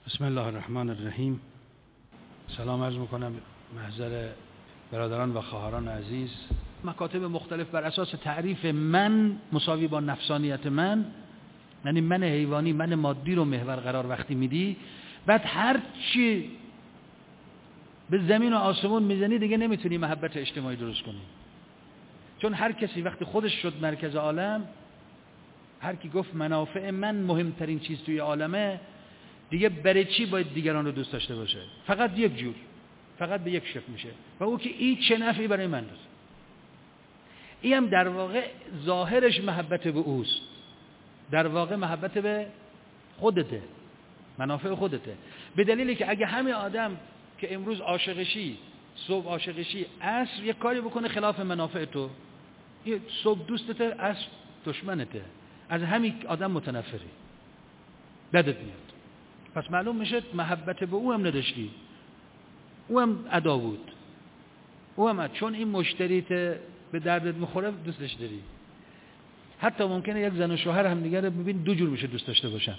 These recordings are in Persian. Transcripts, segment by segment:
بسم الله الرحمن الرحیم. سلام عرض میکنم محضر برادران و خواهران عزیز. مکاتب مختلف بر اساس تعریف من مساوی با نفسانیت من، یعنی من حیوانی، من مادی رو محور قرار وقتی میدی، بعد هر چی به زمین و آسمون میزنی دیگه نمیتونی محبت اجتماعی درست کنی. چون هر کسی وقتی خودش شد مرکز عالم، هر کی گفت منافع من مهمترین چیز توی عالمه، دیگه برای چی باید دیگران رو دوست داشته باشه؟ فقط یک جور، فقط به یک شکل میشه، و او که این چه نفعی برای من داره. این هم در واقع ظاهرش محبت به اوست، در واقع محبت به خودته، منافع خودته. به دلیلی که اگه همه آدم که امروز عاشقشی، صبح عاشقشی، عصر یک کاری بکنه خلاف منافع تو، صبح دوستته، عصر دشمنته، از همین آدم متنفری، بدت میاد. پس معلوم میشه محبت به او هم نداشتی، او هم عدا بود، او هم چون این مشتریت به دردت میخوره دوستش داری. حتی ممکنه یک زن و شوهر هم دیگه رو ببین دو جور میشه دوست داشته باشن.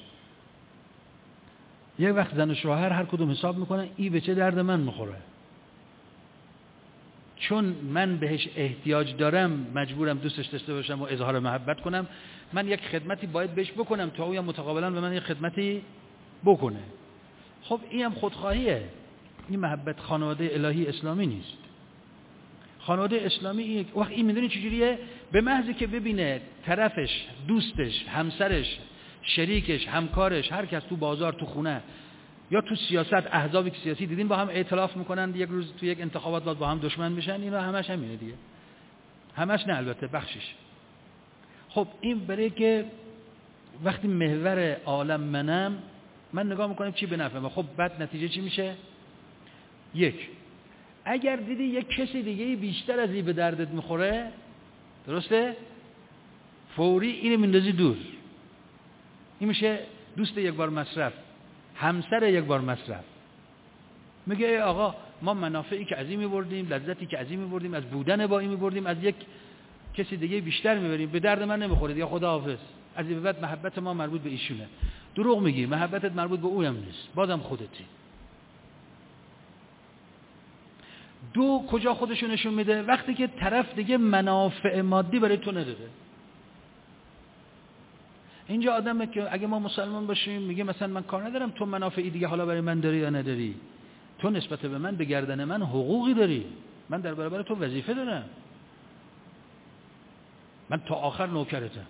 یک وقت زن و شوهر هر کدوم حساب میکنن این به چه درد من میخوره، چون من بهش احتیاج دارم مجبورم دوستش داشته باشم و اظهار محبت کنم. من یک خدمتی باید بهش بکنم تا او هم متقابلا به من یک خدمتی بکنه. خب این هم خودخواهیه. این محبت خانواده الهی اسلامی نیست. خانواده اسلامی وقت این میدونی چجوریه؟ به محضی که ببینه طرفش، دوستش، همسرش، شریکش، همکارش، هر کس تو بازار، تو خونه یا تو سیاست، احزاب سیاسی دیدین با هم ائتلاف میکنن، یک روز تو یک انتخابات با هم دشمن میشن، اینا همش همینه دیگه. همش نه البته، بخشش. خب این برای که وقتی محور عالم منم، من نگاه میکنم چی به نفعمه. خب بعد نتیجه چی میشه؟ یک، اگر دیدی یک کسی دیگه بیشتر از این به دردت میخوره، درسته؟ فوری اینو میندازی دور. این میشه دوست یک بار مصرف، همسر یک بار مصرف. میگه ای آقا ما منافعی که از این میبردیم، لذتی که از این میبردیم، از بودن با این میبردیم، از یک کسی دیگه بیشتر میبریم، به درد من نمیخوره دیگه، خداحافظ. از این به بعد محبت ما مربوط به ایشونه. دروغ میگی، محبتت مربوط به اویم نیست، بازم خودتی. دو، کجا خودشو نشون میده؟ وقتی که طرف دیگه منافع مادی برای تو نداره. اینجا آدمه که اگه ما مسلمان باشیم میگه مثلا من کار ندارم تو منافعی دیگه حالا برای من داری یا نداری، تو نسبت به من، به گردن من حقوقی داری، من در برابر تو وظیفه دارم، من تا آخر نوکرتم،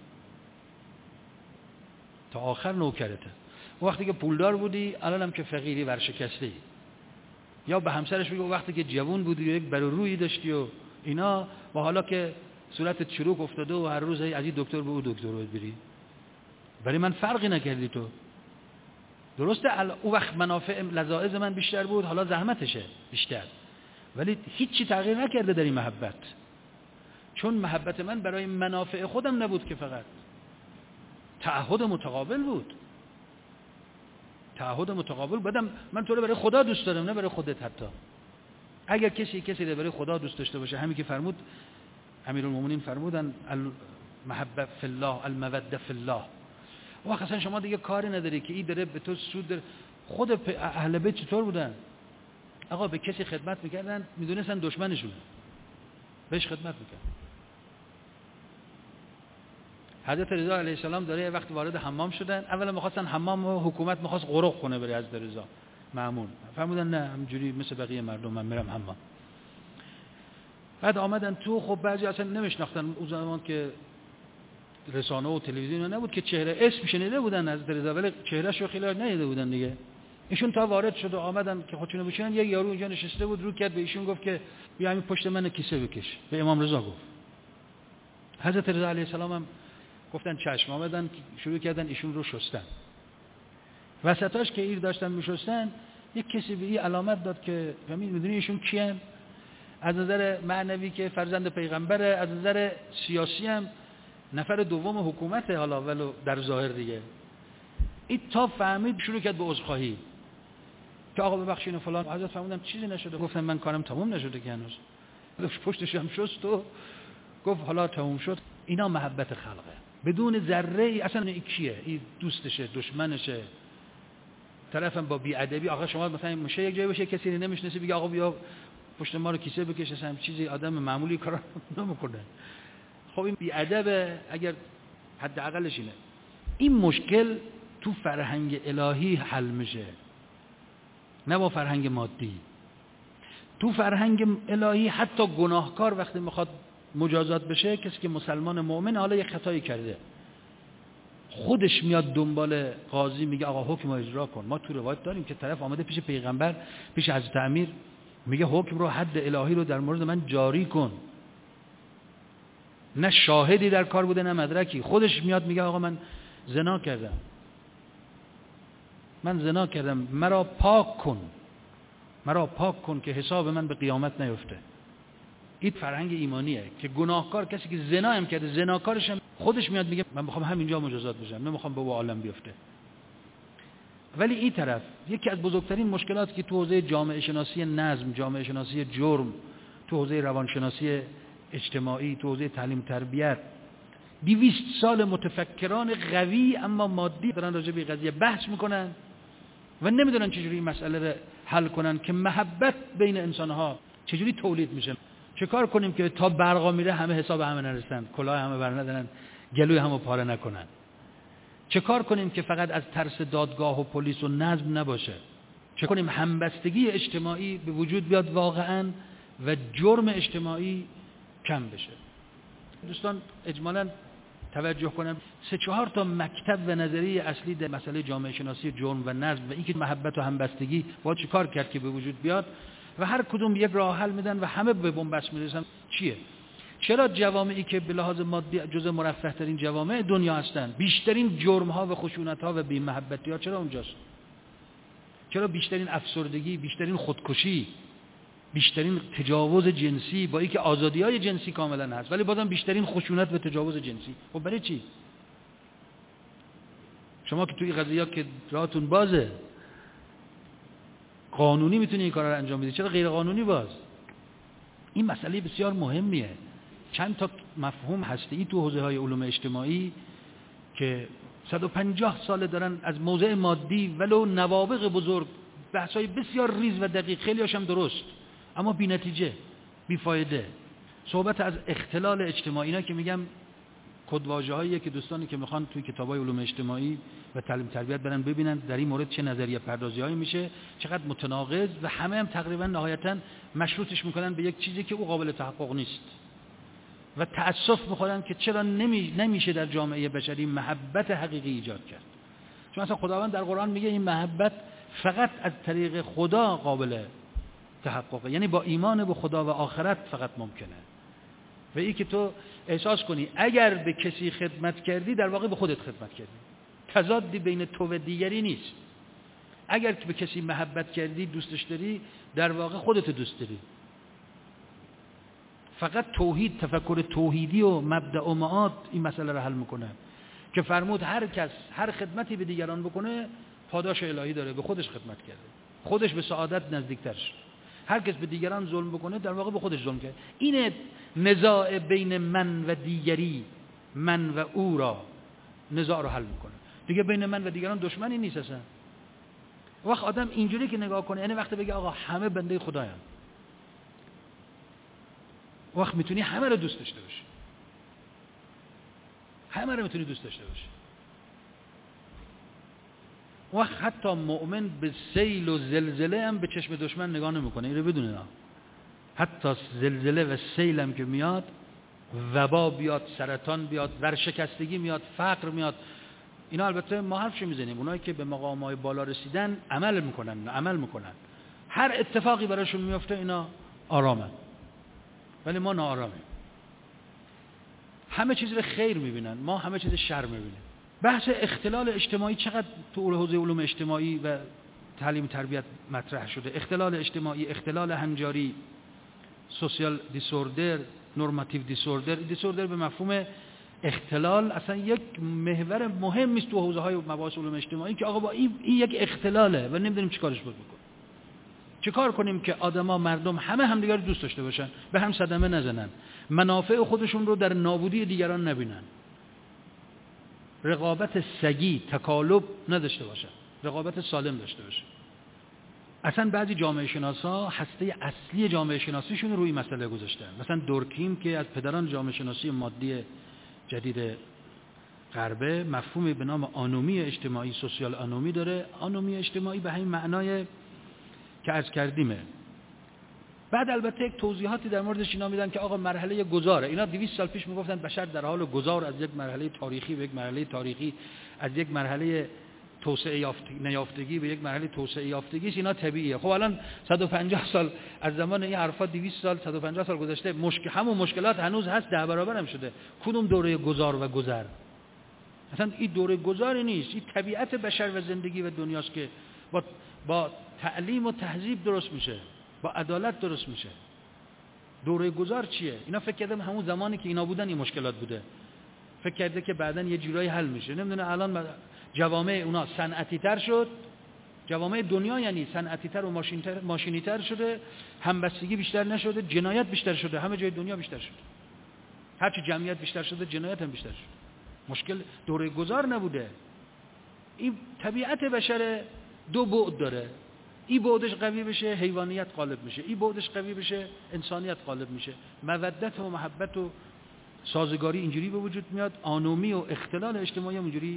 تا آخر نوکرتم. وقتی که پولدار بودی، الانم که فقیری ورشکسته ای. یا به همسرش میگه وقتی که جوان بودی یک بر رویی داشتی و اینا، و حالا که صورتت چروک افتاده و هر روز از این دکتر به اون دکتر باید بری، برای من فرقی نکردی تو. درسته او وقت منافع لذاذ من بیشتر بود، حالا زحمتشه بیشتر، ولی هیچی تغییر نکرده در این محبت. چون محبت من برای منافع خودم نبود که، فقط تعهد متقابل بود. تعهد متقابل بدم من تو رو برای خدا دوست دارم، نه برای خودت. حتی اگر کسی رو برای خدا دوست داشته باشه، همین که فرمود امیرالمومنین فرمودن المحبه فی الله، الموده فی الله. و اصلا شما دیگه کاری نداری که این داره به تو سود داره. خود اهل بیت چطور بودن؟ آقا به کسی خدمت میکردن میدونستن دشمنشونه، بهش خدمت میکردن. حضرت رضا علیه السلام داره وقت وارد حمام شدن، اولا می‌خواستن حمام و حکومت می‌خواست غرق کنه برای حضرت رضا مأمون، فرمودن نه، همینجوری مثل بقیه مردم من میرم حمام. بعد آمدن تو، خب بعضی اصلا نمیشناختن، اون زمان که رسانه و تلویزیون نبود که چهره اسم شنیده بودن حضرت رضا، ولی چهرهش رو خیلی ندیده بودن دیگه. ایشون تا وارد شد و آمدن که خودشونو بچینن، یک یارو اینجا نشسته بود، رو کرد به ایشون گفت که بیا همین پشت من کیسه بکش. به امام رضا گفت. حضرت رضا علیه السلام هم گفتن چشم. آمدن شروع کردن ایشون رو شستن. وسطاش که ایر داشتن میشستن، یک کسی به این علامت داد که میدونی ایشون کیه؟ از نظر معنوی که فرزند پیغمبره، از نظر سیاسی هم نفر دوم حکومته، حالا ولو در ظاهر دیگه. این تا فهمید شروع کرد به عذرخواهی که آقا ببخشید فلان. حضرت فرمودن چیزی نشده. گفتن من کارم تموم نشده که هنوز. پشتش هم شست و گفت حالا تموم شد. اینا محبت خلقه بدون ذره ای. اصلا این کیه؟ این دوستشه، دشمنشه، طرفم با بی‌ادبی آقا شما مثلا میشه یک جایی باشه کسی نمیشناسه بگه آقا بیا پشت ما رو کیسه بکش، اصلا چیزی آدم معمولی کارا نمیکنه. خب این بی‌ادبه اگر حداقلش اینه. این مشکل تو فرهنگ الهی حل میشه، نه با فرهنگ مادی. تو فرهنگ الهی حتی گناهکار وقتی میخواد مجازات بشه، کسی که مسلمان مؤمن حالا یک خطایی کرده، خودش میاد دنبال قاضی میگه آقا حکم رو اجرا کن. ما تو روایت داریم که طرف آمده پیش پیغمبر، پیش حضرت امیر، میگه حکم رو، حد الهی رو در مورد من جاری کن. نه شاهدی در کار بوده نه مدرکی، خودش میاد میگه آقا من زنا کردم، مرا پاک کن که حساب من به قیامت نیفته. این فرهنگ ایمانیه که گناهکار، کسی که زنا هم کرده، زناکارش هم خودش میاد میگه من میخوام همینجا مجازات بشم، نمیخوام به او عالم بیفته. ولی این طرف یکی از بزرگترین مشکلاتی که تو حوزه جامعه شناسی نظم، جامعه شناسی جرم، تو حوزه روانشناسی اجتماعی، تو حوزه تعلیم تربیت، 200 سال متفکران قوی اما مادی دارن راجع به قضیه بحث میکنن و نمیدونن چجوری این مسئله رو حل کنن که محبت بین انسانها چجوری تولید میشه. چه کار کنیم که تا برقا میره همه حساب همه نرسن، کلاه همه بر ندارن، گلوی همه پاره نکنن. چه کار کنیم که فقط از ترس دادگاه و پلیس و نظم نباشه. چه کنیم همبستگی اجتماعی به وجود بیاد واقعا و جرم اجتماعی کم بشه. دوستان اجمالاً توجه کنم 3-4 تا مکتب و نظریه اصلی در مسئله جامعه شناسی جرم و نظم و اینکه محبت و همبستگی با چه کار کرد که به وجود بیاد و هر کدوم یک راه حل میدن و همه به بنبست میرسن. چیه؟ چرا جوامعی که به لحاظ مادی جزء مرفه ترین جوامع دنیا هستند، بیشترین جرم ها و خشونت ها و بی محبتی ها چرا اونجاست؟ چرا بیشترین افسردگی، بیشترین خودکشی، بیشترین تجاوز جنسی، با اینکه آزادی‌های جنسی کاملا هست ولی بازم بیشترین خشونت و تجاوز جنسی؟ خب برای چی؟ شما که توی قضیه‌ها که راهتون بازه، قانونی میتونی این کارا رو انجام بدی، چرا غیر قانونی باز؟ این مسئله بسیار مهمیه. چند تا مفهوم هستی تو حوزه‌های علوم اجتماعی که 150 سال دارن از موضع مادی ولو نوابغ بزرگ بحث‌های بسیار ریز و دقیق، خیلی هاشم درست اما بی نتیجه، بی فایده. صحبت از اختلال اجتماعی، اینا که میگم کدواژه‌هایی که دوستانی که میخوان توی کتابای علوم اجتماعی و تعلیم تربیت برن ببینن در این مورد چه نظریه پردازی‌هایی میشه، چقدر متناقض و همه هم تقریبا نهایتاً مشروطش میکنن به یک چیزی که او قابل تحقق نیست و تأسف میخورن که چرا نمیشه در جامعه بشری محبت حقیقی ایجاد کرد. چون اصلا خداوند در قرآن میگه این محبت فقط از طریق خدا قابل تحققه، یعنی با ایمان به خدا و آخرت فقط ممکنه. و این که تو احساس کنی اگر به کسی خدمت کردی در واقع به خودت خدمت کردی، تضادی بین تو و دیگری نیست. اگر که به کسی محبت کردی، دوستش داری، در واقع خودت دوست داری. فقط توحید، تفکر توحیدی و مبدأ و معاد این مسئله رو حل میکنه که فرمود هر کس هر خدمتی به دیگران بکنه پاداش الهی داره، به خودش خدمت کرده، خودش به سعادت نزدیکتر شد. هر کس به دیگران ظلم بکنه در واقع به خودش ظلم کرده. این نزاع بین من و دیگری، من و او را نزاع رو حل میکنه. دیگه بین من و دیگران دشمنی نیست اصلا. وقت آدم اینجوری که نگاه کنه، یعنی وقتی بگه آقا همه بنده خدایم، وقت میتونی همه رو دوست داشته باشی، همه رو میتونی دوست داشته باشی. وقت حتی مؤمن به سیل و زلزله هم به چشم دشمن نگاه نمیکنه. این رو بدونه، حتی زلزله و سیل هم که میاد، وبا بیاد، سرطان بیاد، ورشکستگی میاد، فقر میاد، اینا البته ما حرفش میزنیم، اونایی که به مقامات بالا رسیدن عمل میکنن، هر اتفاقی براشون میفته اینا آرامن، ولی ما ناآرامیم. همه چیز رو خیر میبینن، ما همه چیز شر میبینیم. بحث اختلال اجتماعی چقدر تو حوزه علوم اجتماعی و تعلیم تربیت مطرح شده. اختلال اجتماعی، اختلال هنجاری، سوشال دیسوردر، نورماتیو دیسوردر به مفهوم اختلال اصلا یک محور مهم است تو حوزه های مباحث علوم اجتماعی که آقا با این یک اختلاله و نمیدونیم چیکارش باید بکنیم. چیکار کنیم که آدما، مردم همه همدیگر رو دوست داشته باشن، به هم صدمه نزنن، منافع خودشون رو در نابودی دیگران نبینن، رقابت سگی، تکالب نداشته باشن. رقابت سالم داشته باشه. اصلا بعضی جامعه شناسا هسته اصلی جامعه شناسیشون رو روی مسئله گذاشتن. مثلا دورکیم که از پدران جامعه شناسی مادی جدید غربه مفهومی به نام آنومی اجتماعی، سوسیال آنومی داره. آنومی اجتماعی به همین معنای که عرض کردیمه. بعد البته یک توضیحاتی در موردش اینا میدن که آقا مرحله گذاره. اینا 200 سال پیش میگفتن بشر در حال گذار از یک مرحله تاریخی به یک مرحله تاریخی، از یک مرحله توسعه نیافتگی به یک مرحله توسعه یافتگی است. اینا طبیعیه. خب الان 150 سال از زمان این حرفا 200 سال 150 سال گذشته، همون مشکلات هنوز هست، 10 برابر هم شده. کدوم دوره گذار و گذر؟ اصلا این دوره گذاری نیست. این طبیعت بشر و زندگی و دنیاست که با تعلیم و تهذیب درست میشه، با عدالت درست میشه. دوره گذار چیه؟ اینا فکر کردن همون زمانی که اینا بودن این مشکلات بوده. فکر کرده که بعداً یه جورایی حل میشه. نمیدونه الان جوامع اونا صنعتی تر شد، جوامع دنیا یعنی صنعتی تر و ماشینی تر شده، همبستگی بیشتر نشده، جنایت بیشتر شده، همه جای دنیا بیشتر شده. هرچی جمعیت بیشتر شده جنایت هم بیشتر شده. مشکل دوره گذار نبوده. این طبیعت بشر دو بعد داره. این بعدش قوی بشه حیوانیت غالب میشه، این بعدش قوی بشه انسانیت غالب میشه. مودت و محبت و سازگاری اینجوری به وجود میاد، آنومی و اختلال اجتماعی اینجوری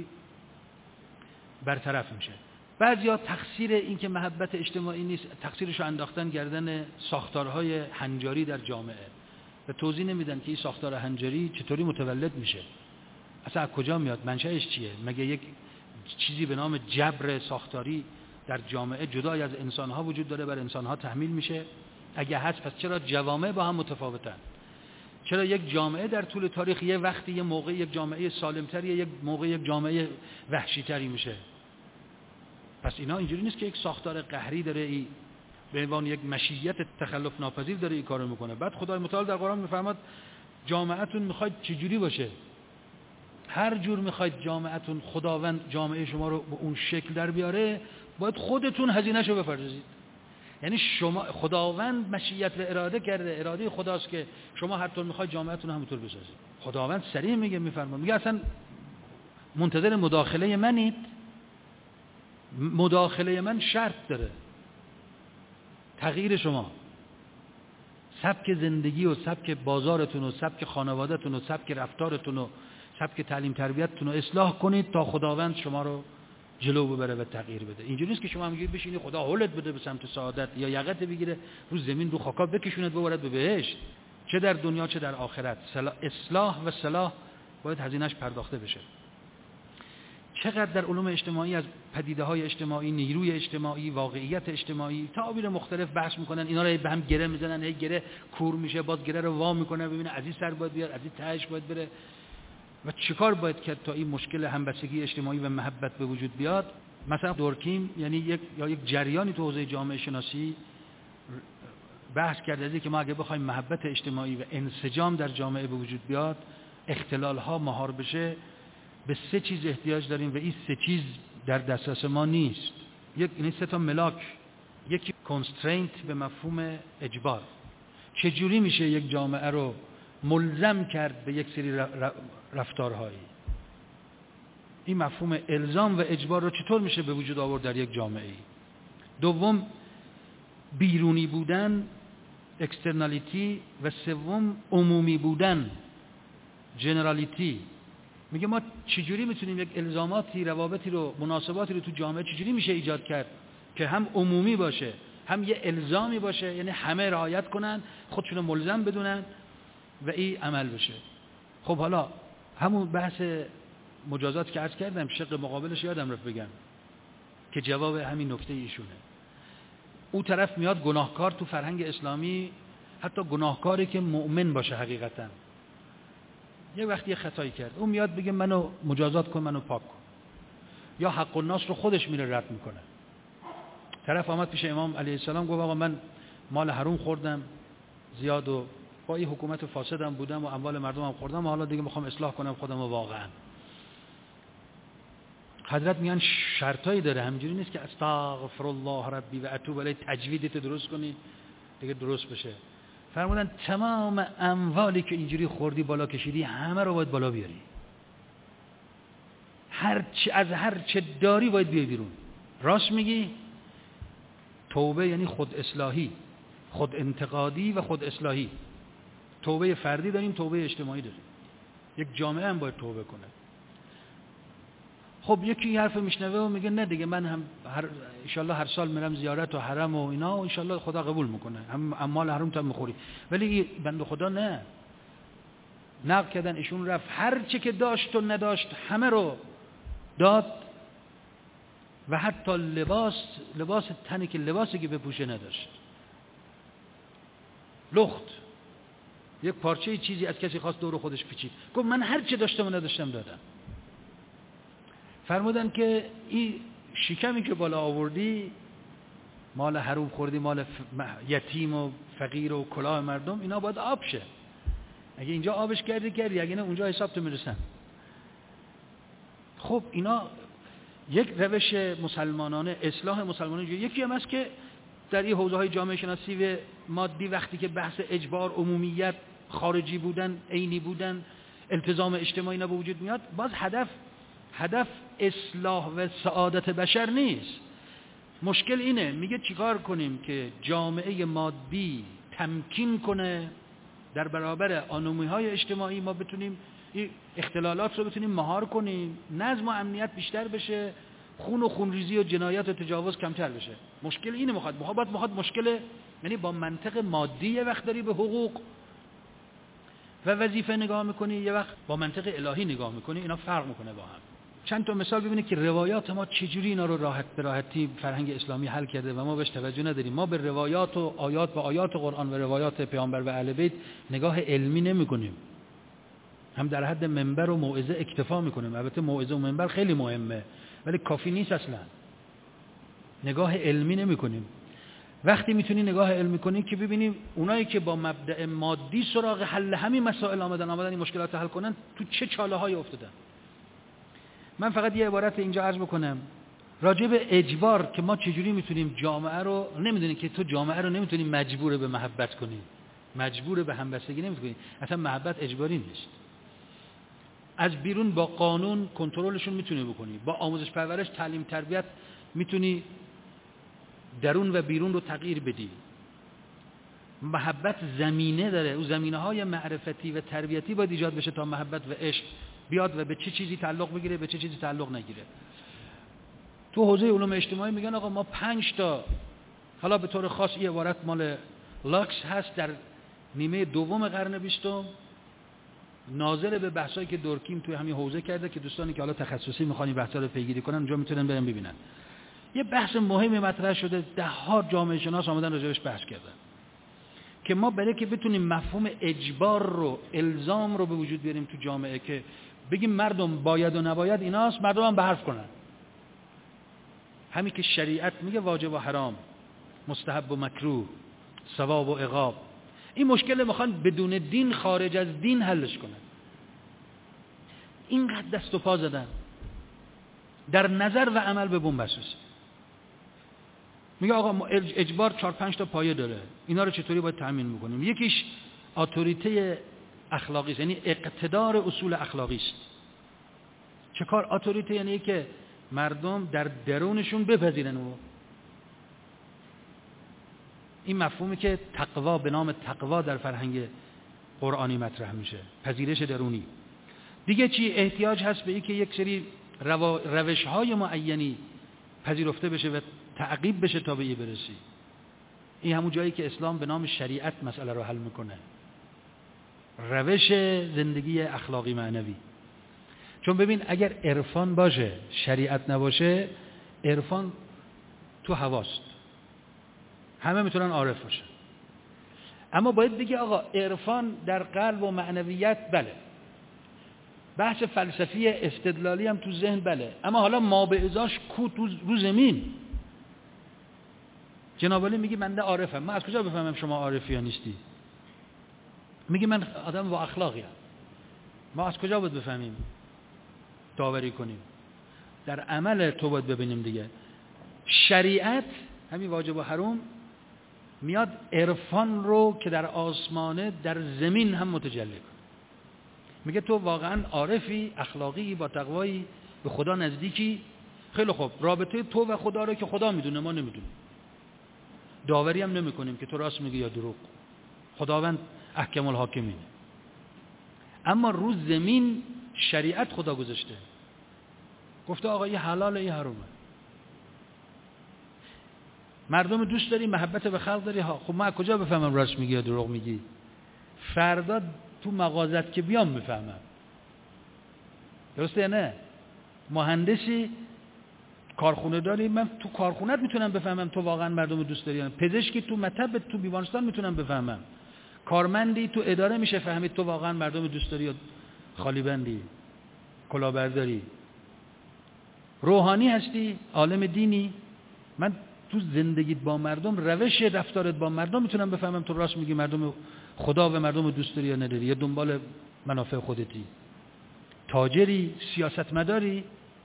برطرف میشه. بعضیا تقصیر این که محبت اجتماعی نیست تقصیرشو انداختن گردن ساختارهای هنجاری در جامعه و توضیح نمیدن که این ساختار هنجاری چطوری متولد میشه، اصلا از کجا میاد، منشأش چیه. مگه یک چیزی به نام جبر ساختاری در جامعه جدای از انسانها وجود داره، بر انسانها تحمیل میشه؟ اگه هست پس چرا جوامع با هم متفاوتن؟ چرا یک جامعه در طول تاریخ یه وقتی یه موقع یک جامعه سالمتری، یک موقع یک جامعه وحشیتری میشه؟ پس اینا اینجوری نیست که یک ساختار قهری داره به عنوان یک مشیت تخلف ناپذیر داره این کارو میکنه. بعد خدای متعال در قرآن میفرماد جامعهتون میخواید چجوری باشه؟ هر جور میخواید جامعهتون خداوند جامعه شما رو به اون شکل در بیاره باید خودتون هزینه‌شو بپردازید. یعنی شما خداوند مشیت و اراده کرده، اراده خداست که شما هر طور میخواید جامعهتون همونطور بسازید. خداوند صریح میفرماد، میگه اصلا منتظر مداخله منید، مداخله من شرط داره. تغییر شما، سبک زندگی و سبک بازارتون و سبک خانوادهتون و سبک رفتارتون و سبک تعلیم تربیتتون رو اصلاح کنید تا خداوند شما رو جلو ببره و تغییر بده. اینجوری نیست که شما همینجوری بشینید خدا هولت بده به سمت سعادت یا یقت بگیره رو زمین رو خاکا بکشوند ببرد به بهشت. چه در دنیا چه در آخرت اصلاح و صلاح باید هزینه‌اش پرداخته بشه. چقدر در علوم اجتماعی از پدیده‌های اجتماعی، نیروی اجتماعی، واقعیت اجتماعی تعابیر مختلف بحث میکنن، اینا رو به هم گره میزنن، هی گره کور میشه، باز گره رو وا میکنه، ببینه از این سر باید بیاد، از این تهش باید بره. و چیکار باید کرد تا این مشکل همبستگی اجتماعی و محبت به وجود بیاد؟ مثلا دورکیم یعنی یک جریانی تو حوزه جامعه شناسی بحث کرده از که ما اگه بخوایم محبت اجتماعی و انسجام در جامعه به وجود بیاد، اختلال‌ها مهار بشه، به 3 چیز احتیاج داریم و این 3 چیز در دسترس ما نیست. این 3 تا ملاک. یکی کنسترینت به مفهوم اجبار. چجوری میشه یک جامعه رو ملزم کرد به یک سری رفتارهایی؟ این مفهوم الزام و اجبار رو چطور میشه به وجود آورد در یک جامعه ای؟ دوم بیرونی بودن، اکسترنالیتی، و سوم عمومی بودن، جنرالیتی. میگه ما چجوری میتونیم یک الزاماتی، روابطی رو، مناسباتی رو تو جامعه چجوری میشه ایجاد کرد که هم عمومی باشه هم یه الزامی باشه، یعنی همه رعایت کنن، خودشونو ملزم بدونن و این عمل بشه. خب حالا همون بحث مجازات که عرض کردم، شق مقابلش یادم رفت بگم که جواب همین نکته ایشونه. اون طرف میاد گناهکار تو فرهنگ اسلامی، حتی گناهکاری که مؤمن باشه حقیقتا، یه وقتی یه خطایی کرد، اون میاد بگه منو مجازات کن، منو پاک کن، یا حق الناس رو خودش میره رد میکنه. طرف آمد پیش امام علیه السلام گفت آقا من مال حرام خوردم زیاد و با این حکومت فاسدم بودم و اموال مردمم خوردم و حالا دیگه میخوام اصلاح کنم خودم واقعا. حضرت میگن شرطایی داره، همینجوری نیست که استغفر الله ربی و اتوب الیه تجویدت درست کنی دیگه درست بشه. فرمودن تمام اموالی که اینجوری خوردی بالا کشیدی همه رو باید بالا بیاری، از هر چه داری باید بیای بیرون. راست میگی. توبه یعنی خود اصلاحی، خود انتقادی و خود اصلاحی. توبه فردی داریم، توبه اجتماعی داریم. یک جامعه هم باید توبه کنه. خب یکی حرف میشنوه و میگه نه دیگه من هم انشالله هر سال میرم زیارت و حرم و اینا و انشالله خدا قبول میکنه، هم اموال حرم تا میخوری. ولی بنده خدا نه، نقل کردن ایشون رفت هر چه که داشت و نداشت همه رو داد و حتی لباس تنی که لباسی که بپوشه نداشت. لخت یک پارچه چیزی از کسی خواست دور خودش پیچید، گفت من هر چه داشتم و نداشتم دادم. فرمودن که این شکمی که بالا آوردی، مال حروم خوردی، مال یتیم و فقیر و کلاه مردم، اینا باید آب شه. اگه اینجا آبش کردی، اگه نه اونجا حساب تو میرسن. خب اینا یک روش مسلمانانه، اصلاح مسلمانانه. یکی هم هست که در این حوزه‌های جامعه شناسی و مادی وقتی که بحث اجبار، عمومیت، خارجی بودن، عینی بودن، التزام اجتماعی به وجود میاد، باز هدف اصلاح و سعادت بشر نیست. مشکل اینه، میگه چیکار کنیم که جامعه مادی تمکین کنه در برابر آنومی‌های اجتماعی، ما بتونیم این اختلالات رو بتونیم مهار کنیم، نظم و امنیت بیشتر بشه، خون و خونریزی و جنایت و تجاوز کمتر بشه. مشکل اینه. میخواد مشکل، یعنی با منطق مادی یه وقت داری به حقوق و وظیفه نگاه میکنی، یه وقت با منطق الهی نگاه میکنی، اینا فرق میکنه با هم. چند تا مثال ببینید که روایات ما چجوری اینا رو به راحتی فرهنگ اسلامی حل کرده و ما بهش توجه نداریم. ما به روایات و آیات قرآن و روایات پیامبر و اهل بیت نگاه علمی نمیکنیم، هم در حد منبر و موعظه اکتفا میکنیم. البته موعظه و منبر خیلی مهمه ولی کافی نیست، اصلا نگاه علمی نمیکنیم. وقتی میتونی نگاه علمی کنی که ببینیم اونایی که با مبدأ مادی سراغ حل همین مسائل آمدن این مشکلات حل کنن، تو چه چاله‌هایی افتادن. من فقط یه عبارت اینجا عرض بکنم راجع به اجبار، که ما چجوری میتونیم جامعه رو، نمیدونی که تو جامعه رو نمیتونی مجبور به محبت کنی، مجبور به همبستگی نمیتونی. اصلا محبت اجباری نیست. از بیرون با قانون کنترلشون میتونی بکنی، با آموزش پرورش، تعلیم، تربیت میتونی درون و بیرون رو تغییر بدی. محبت زمینه داره، اون زمینه‌های معرفتی و تربیتی باید ایجاد بشه تا محبت و عشق بیاد و به چه چیزی تعلق بگیره، به چه چیزی تعلق نگیره. تو حوزه علوم اجتماعی میگن آقا ما 5 تا، حالا به طور خاص این عبارت مال لاکس هست، در نیمه دوم قرن 20 ناظر به بحثایی که دورکیم توی همین حوزه کرده که دوستانی که حالا تخصصی میخوان این بحثا رو پیگیری کنن اونجا میتونن برن ببینن. یه بحث مهمی مطرح شده، ده‌ها جامعه شناس آمدن راجعش بحث کردن که ما برای که بتونیم مفهوم اجبار رو، الزام رو به وجود بیاریم تو جامعه، که بگیم مردم باید و نباید ایناست، مردم هم به حرف کنن. همین که شریعت میگه واجب و حرام، مستحب و مکروه، ثواب و عقاب، این مشکل میخوان بدون دین، خارج از دین حلش کنن. اینقدر دست و پا زدن، در نظر و عمل به بن‌بسوس. میگه آقا اجبار 4-5 تا پایه داره، اینا رو چطوری باید تأمین بکنیم؟ یکیش اتوریته اخلاقی است، یعنی اقتدار اصول اخلاقی است. چه کار اتوریته؟ یعنی که مردم در درونشون بپذیرن. و این مفهومی که تقوا به نام تقوا در فرهنگ قرآنی مطرح میشه، پذیرش درونی. دیگه چی احتیاج هست به اینکه یک سری روش‌های معینی پذیرفته بشه و تعقیب بشه تا به این برسی. این همون جایی که اسلام به نام شریعت مسئله رو حل میکنه، روش زندگی اخلاقی معنوی. چون ببین اگر عرفان باشه شریعت نباشه، عرفان تو هواست، همه میتونن عارف باشن، اما باید بگی آقا عرفان در قلب و معنویت بله، بحث فلسفی استدلالی هم تو ذهن بله، اما حالا ما به ازاش کو رو زمین. جناب علی میگه من عارفم، من از کجا بفهمم شما عارفی یا نیستی؟ میگه من آدم با اخلاقی ام، ما از کجا باید بفهمیم داوری کنیم؟ در عمل تو باید ببینیم دیگه. شریعت همین واجب و حرام میاد عرفان رو که در آسمانه در زمین هم متجلی کنه. میگه تو واقعا عارفی، اخلاقی، با تقوایی، به خدا نزدیکی، خیلی خوب، رابطه تو و خدا رو که خدا میدونه، ما نمیدونیم. داوری هم نمیکنیم که تو راست میگی یا دروغ. خداوند احکم الحاکمینه. اما روز زمین شریعت خدا گذاشته، گفته آقا این حلاله این حرامه. مردم دوست داری، محبت به خلق داری، ها خب من از کجا بفهمم راست میگی یا دروغ میگی؟ فردا تو مغازت که بیام بفهمم. درسته یا نه؟ مهندسی کارخونه داری، من تو کارخونت میتونم بفهمم تو واقعا مردم دوست داری یا نه. پزشکی تو مطب تو بیمارستان میتونم بفهمم. کارمندی تو اداره میشه فهمید تو واقعا مردم دوست داری یا خالی بندی، کلاهبرداری. روحانی هستی، عالم دینی، من تو زندگیت با مردم، روش رفتارت با مردم میتونم بفهمم تو راست میگی مردم خدا و مردم دوست داری یا نداری، یا دنبال منافع خودتی. تاجری، سیاستمداری،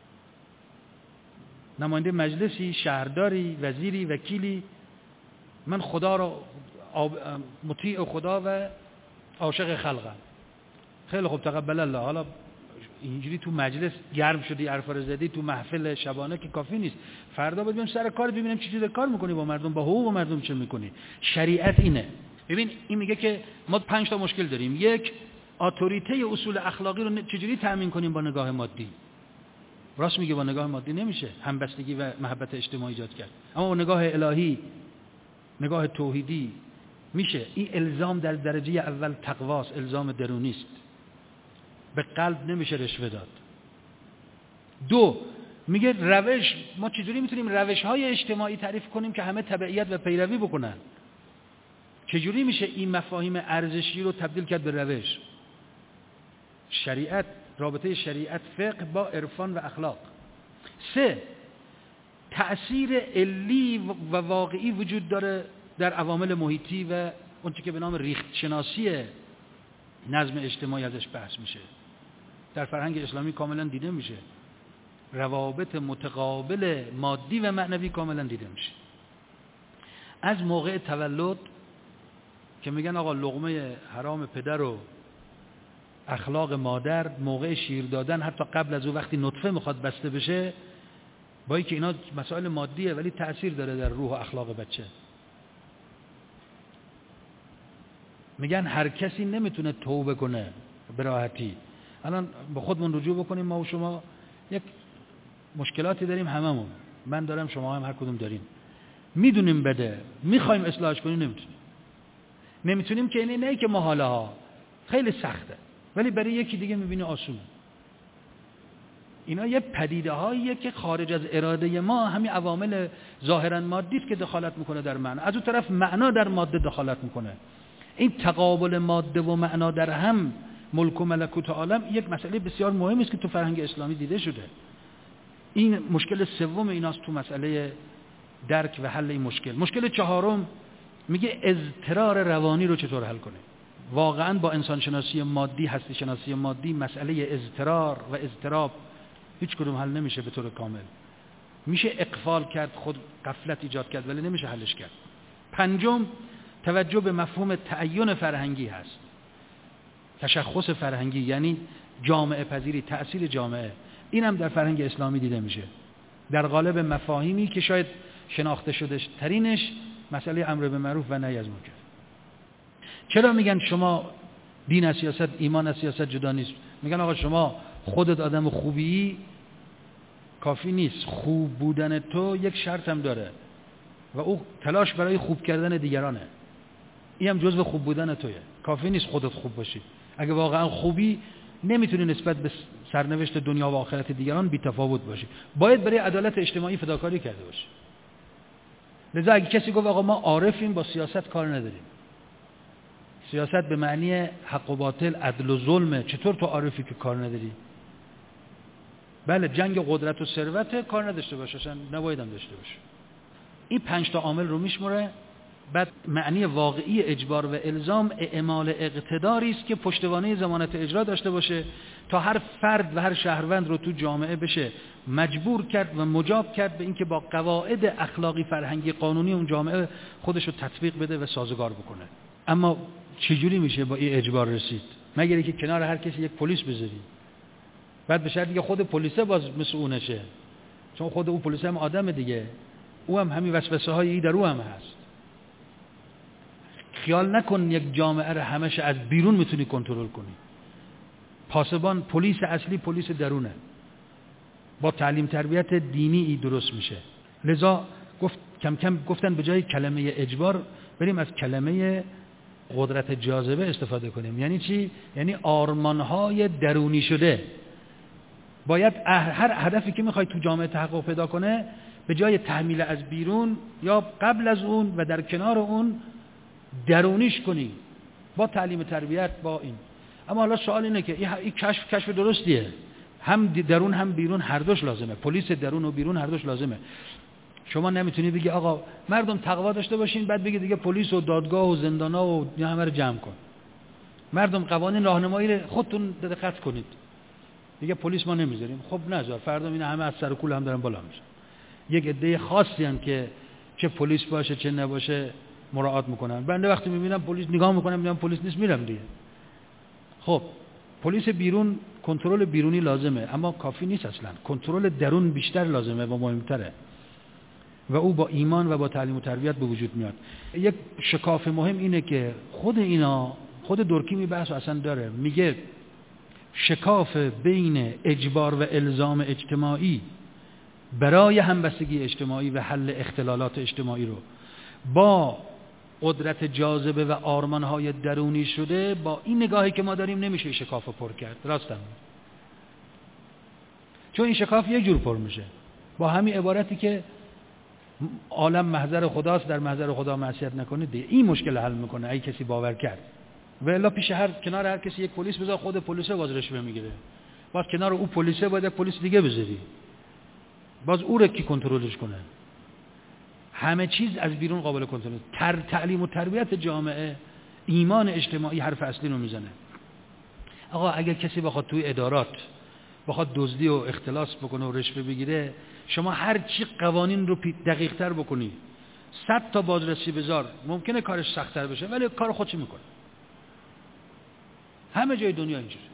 نماینده مجلسی، شهرداری، وزیری، وکیلی، من خدا رو مطیع خدا و عاشق خلقم. خیلی خوب، تقبل الله. حالا اینجوری تو مجلس گرم شدی، حرفا رو زدی، تو محفل شبانه که کافی نیست. فردا باید بریم سر کار ببینیم چه جوری کار میکنی با مردم، با حقوق مردم چه میکنی. شریعت اینه. ببین این میگه که ما 5 تا مشکل داریم. یک، اتوریته اصول اخلاقی رو چجوری تامین کنیم با نگاه مادی. راست میگه با نگاه مادی نمیشه همبستگی و محبت اجتماعی ایجاد کرد، اما با نگاه الهی، نگاه توحیدی میشه. این الزام در درجه اول تقواست، الزام درونی است. به قلب نمیشه رشوه داد. 2، میگه روش، ما چجوری میتونیم روش‌های اجتماعی تعریف کنیم که همه تبعیت و پیروی بکنن؟ چجوری میشه این مفاهیم ارزشی رو تبدیل کرد به روش؟ شریعت، رابطه شریعت فقه با عرفان و اخلاق. 3، تأثیر علی و واقعی وجود داره در عوامل محیطی و اون چیزی که به نام ریخت شناسی نظم اجتماعی ازش بحث میشه. در فرهنگ اسلامی کاملا دیده میشه. روابط متقابل مادی و معنوی کاملا دیده میشه. از موقع تولد که میگن آقا لقمه حرام پدر و اخلاق مادر، موقع شیر دادن حتی قبل از او وقتی نطفه میخواد بسته بشه، با اینکه اینا مسائل مادیه ولی تأثیر داره در روح و اخلاق بچه. میگن هر کسی نمیتونه توبه کنه به راحتی. الان به خودمون رجوع بکنیم، ما و شما یک مشکلاتی داریم هممون، من دارم شما هم هر کدوم داریم، میدونیم بده، میخوایم اصلاحش کنیم، نمیتونیم که اینه نه که محاله ها خیلی سخته ولی برای یکی دیگه میبینی آسونه. اینا یه پدیده هاییه که خارج از اراده ما، همین عوامل ظاهرا مادی است که دخالت میکنه در معنا. از اون طرف معنا در ماده دخالت میکنه. این تقابل ماده و معنا در هم، ملک و ملکوت عالم، یک مسئله بسیار مهمی است که تو فرهنگ اسلامی دیده شده. این مشکل سوم ایناست تو مسئله درک و حل این مشکل. مشکل چهارم میگه اضطرار روانی رو چطور حل کنه. واقعا با انسان شناسی مادی، هستی شناسی مادی، مسئله اضطرار و اضطراب هیچ کدوم حل نمیشه به طور کامل. میشه اقفال کرد، خود غفلت ایجاد کرد ولی نمیشه حلش کرد. 5، توجه به مفهوم تعین فرهنگی هست. تشخص فرهنگی یعنی جامعه پذیری، تأثیر جامعه. این هم در فرهنگ اسلامی دیده میشه در قالب مفاهیمی که شاید شناخته شده ترینش مسئله امر به معروف و نهی از منکر. چرا میگن شما دین از سیاست، ایمان از سیاست جدا نیست؟ میگن آقا شما خودت آدم خوبی کافی نیست، خوب بودن تو یک شرط هم داره و او تلاش برای خوب کردن دیگرانه. این هم جزو خوب بودن تویه. کافی نیست خودت خوب باشی. اگه واقعا خوبی نمیتونی نسبت به سرنوشت دنیا و آخرت دیگران بی تفاوت باشی. باید برای عدالت اجتماعی فداکاری کرده باشی. لذا اگه کسی گفت آقا ما عارفیم با سیاست کار نداریم، سیاست به معنی حق و باطل، عدل و ظلمه، چطور تو عارفی که کار نداری؟ بله جنگ قدرت و ثروت کار نداشته باشه، اصلا نباید هم داشته باشه. این 5 تا عامل رو میشمره. بعد معنی واقعی اجبار و الزام اعمال اقتداری است که پشتوانه ضمانت اجرا داشته باشه تا هر فرد و هر شهروند رو تو جامعه بشه مجبور کرد و مجاب کرد به اینکه با قواعد اخلاقی، فرهنگی، قانونی اون جامعه خودش رو تطبیق بده و سازگار بکنه. اما چجوری میشه با این اجبار رسید؟ مگر اینکه کنار هر کسی یک پلیس بذاری، بعد به شرطی که خود پلیسه باز مثل اونشه، چون خود او پلیس هم آدم دیگه، او هم همین وسوسه های در او هم هست. خیال نکن یک جامعه رو همش از بیرون میتونی کنترل کنی. پاسبان، پلیس اصلی پلیس درونه، با تعلیم تربیت دینی درست میشه. لذا کم کم گفتن به جای کلمه اجبار بریم از کلمه قدرت جاذبه استفاده کنیم. یعنی چی؟ یعنی آرمانهای درونی شده. باید هر هدفی که میخوای تو جامعه تحقق پیدا کنه، به جای تحمیل از بیرون یا قبل از اون و در کنار اون درونیش کنی با تعلیم تربیت، با این. اما حالا سوال اینه که این کشف درستیه؟ هم درون هم بیرون هر دوش لازمه. پلیس درون و بیرون هر دوش لازمه. شما نمیتونی بگی آقا مردم تقوا داشته باشین بعد بگی دیگه پلیس و دادگاه و زندانا و همه رو جمع کن. مردم قوانین راهنمایی خودتون دقت کنید. دیگه پلیس ما نمیذاریم. خب نذار، فردا اینا همه از سر و کول هم دارن بالا میشن. یک عده خاصی ان که چه پلیس باشه چه نباشه مراعات میکنن. بنده وقتی میبینم پلیس نگاه میکنم میگم پلیس نیست میرم دیگه. خب پلیس بیرون، کنترل بیرونی لازمه اما کافی نیست اصلا. کنترل درون بیشتر لازمه و مهمتره و او با ایمان و با تعلیم و تربیت به وجود میاد. یک شکاف مهم اینه که خود دورکیمی بحث اصلا داره، میگه شکاف بین اجبار و الزام اجتماعی برای همبستگی اجتماعی و حل اختلالات اجتماعی رو با قدرت جاذبه و آرمانهای درونی شده، با این نگاهی که ما داریم نمیشه شکاف پر کرد. راستم، چون این شکاف یک جور پر میشه با همین عبارتی که عالم محضر خداست، در محضر خدا معصیت نکنید دیگه. این مشکل حل میکنه اگه کسی باور کرد. و الا پیش کنار هر کسی یک پلیس بذار، خود پلیس باز رشوه میگیره. باز کنار او پلیسه باید یک پلیس دیگه بذاری، باز او رو کی کنترلش کنه؟ همه چیز از بیرون قابل کنترل. تعلیم و تربیت جامعه، ایمان اجتماعی حرف اصلی رو میزنه. آقا اگر کسی بخواد توی ادارات بخواد دزدی و اختلاس بکنه و رشوه بگیره، شما هر چی قوانین رو دقیق تر بکنی، 100 تا بازرسی بذار، ممکنه کارش سخت‌تر بشه ولی کار خودش میکنه. همه جای دنیا اینجوریه.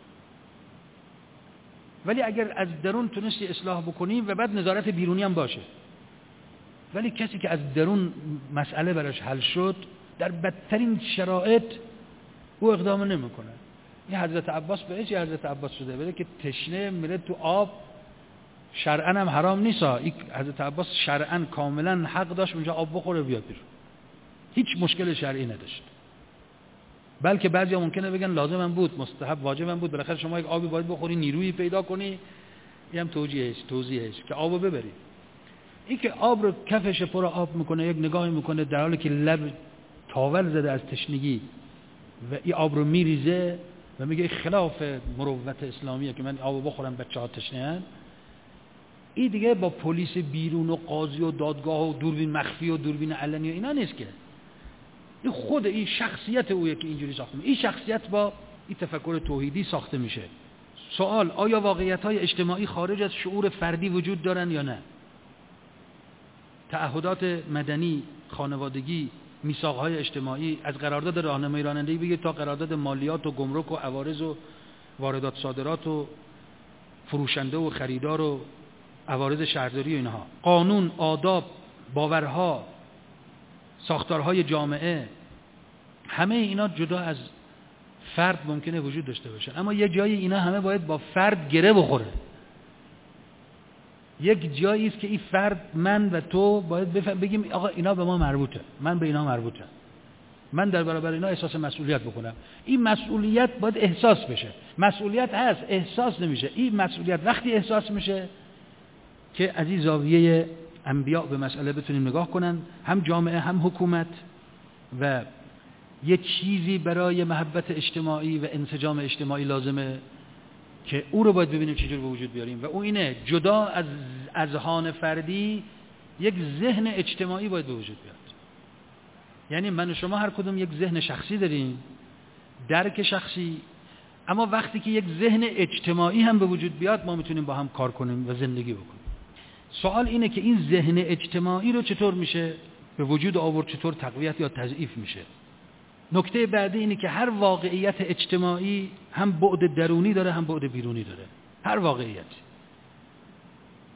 ولی اگر از درون تونستی اصلاح بکنی و بعد نظارت بیرونی هم باشه، ولی کسی که از درون مسئله براش حل شد، در بدترین شرایط او اقدام نمیکنه. این حضرت عباس به چه حضرت عباس شده بده که تشنه میره تو آب، شرعاً هم حرام نیست. این حضرت عباس شرعاً کاملا حق داشت اونجا آب بخوره بیاد بیرون، هیچ مشکل شرعی نداشت. بلکه بعضیا ممکنه بگن لازم هم بود، مستحب، واجب هم بود. بالاخره شما یک آبی باید بخوری، نیرویی پیدا کنی. این هم توضیحش که آبو ببری. این که آب رو کفش پر آب میکنه، یک نگاهی میکنه در حالی که لب تاول زده از تشنگی و این آب رو میریزه و میگه خلاف مروت اسلامیه که من آب بخورم بچه‌ها تشنه‌اند. این دیگه با پلیس بیرون و قاضی و دادگاه و دوربین مخفی و دوربین علنی و اینا نیست که. این خود این شخصیت اویه که اینجوری ساخته میشه. این شخصیت با این تفکر توحیدی ساخته میشه. سوال: آیا واقعیت‌های اجتماعی خارج از شعور فردی وجود دارن یا نه؟ تعهدات مدنی، خانوادگی، میثاق‌های اجتماعی، از قرارداد راهنمایی رانندگی بگیر تا قرارداد مالیات و گمرک و عوارض و واردات صادرات و فروشنده و خریدار و عوارض شهرداری و اینها، قانون، آداب، باورها، ساختارهای جامعه، همه اینا جدا از فرد ممکنه وجود داشته باشه، اما یک جایی اینا همه باید با فرد گره بخوره. یک جایی است که این فرد، من و تو باید بگیم آقا اینا به ما مربوطه، من به اینا مربوطه، من در برابر اینا احساس مسئولیت بکنم. این مسئولیت باید احساس بشه. مسئولیت هست، احساس نمیشه. این مسئولیت وقتی احساس میشه که از این زاویه انبیاء به مسئله بتونیم نگاه کنن، هم جامعه هم حکومت، و یه چیزی برای محبت اجتماعی و انسجام اجتماعی لازمه که او رو باید ببینیم چجور به وجود بیاریم، و اون اینه جدا از اذهان فردی یک ذهن اجتماعی باید به وجود بیاد. یعنی من و شما هر کدوم یک ذهن شخصی داریم، درک شخصی، اما وقتی که یک ذهن اجتماعی هم به وجود بیاد ما میتونیم با هم کار کنیم و زندگی بکنیم. سوال اینه که این ذهن اجتماعی رو چطور میشه به وجود آورد، چطور تقویت یا تضعیف میشه. نکته بعدی اینه که هر واقعیت اجتماعی هم بعد درونی داره هم بعد بیرونی داره. هر واقعیت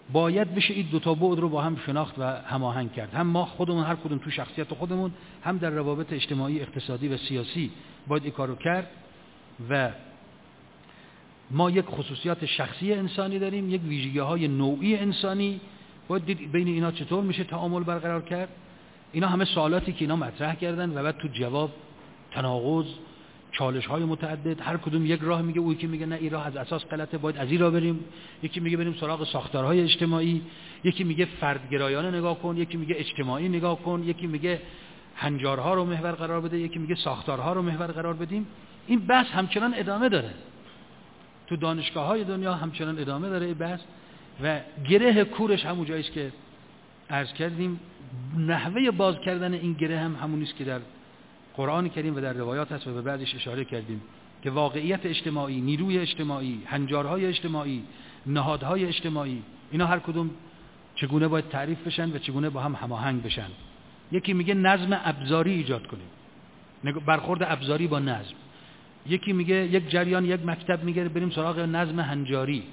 باید بشه این دو تا بعد رو با هم شناخت و هماهنگ کرد. هم ما خودمون هر کدوم تو شخصیت خودمون، هم در روابط اجتماعی، اقتصادی و سیاسی باید این کارو کرد. و ما یک خصوصیات شخصی انسانی داریم، یک ویژگی‌های نوعی انسانی، باید دید بین اینا چطور میشه تعامل برقرار کرد. اینا همه سوالاتی که اینا مطرح کردن و بعد تو جواب تناقض، چالش‌های متعدد، هر کدوم یک راه میگه، اون یکی میگه نه این راه از اساس غلطه، باید از این راه بریم، یکی میگه بریم سراغ ساختارهای اجتماعی، یکی میگه فردگرایانه نگاه کن، یکی میگه اجتماعی نگاه کن، یکی میگه هنجارها رو محور قرار بده، یکی میگه ساختارها رو محور قرار بدیم. این بحث همچنان ادامه داره تو دانشگاه‌های دنیا، همچنان ادامه داره این بحث و گره کورش همون جاییست که عرض کردیم. نحوه باز کردن این گره هم همون است که در قرآن کریم و در روایات هست و به بعدش اشاره کردیم که واقعیت اجتماعی، نیروی اجتماعی، هنجارهای اجتماعی، نهادهای اجتماعی، اینا هر کدوم چگونه باید تعریف بشن و چگونه با هم هماهنگ بشن. یکی میگه نظم ابزاری ایجاد کنیم، برخورد ابزاری با نظم. یکی میگه یک جریان، یک مکتب میگه بریم سراغ نظم هنجاری،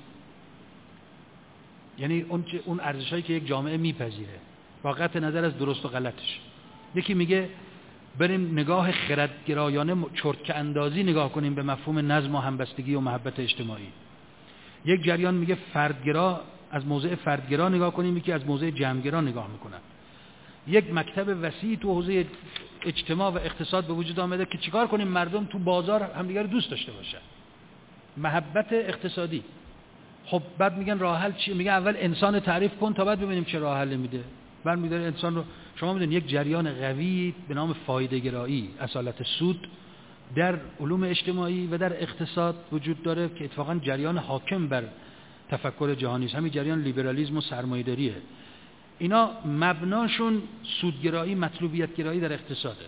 یعنی اون ارزشایی که یک جامعه میپذیره با قطع نظر از درست و غلطش. یکی میگه بریم نگاه خردگرایانه چرتکه اندازی نگاه کنیم به مفهوم نظم و همبستگی و محبت اجتماعی. یک جریان میگه فردگرا، از موضع فردگرا نگاه کنیم، یکی از موضع جمعگرا نگاه میکنن. یک مکتب وسیع تو حوزه اجتماع و اقتصاد به وجود آمده که چیکار کنیم مردم تو بازار همدیگر رو دوست داشته باشن، محبت اقتصادی. خب بعد میگن راه حل چیه؟ میگه اول انسان تعریف کن تا بعد ببینیم چه راه حل میده. بعد میذاره انسان رو، شما میدونید یک جریان قوی به نام فایده گرایی، اصالت سود در علوم اجتماعی و در اقتصاد وجود داره که اتفاقا جریان حاکم بر تفکر جهانی است. همین جریان لیبرالیسم و سرمایه‌داریه. اینا مبناشون سودگرایی، مطلوبیت گرایی در اقتصاده.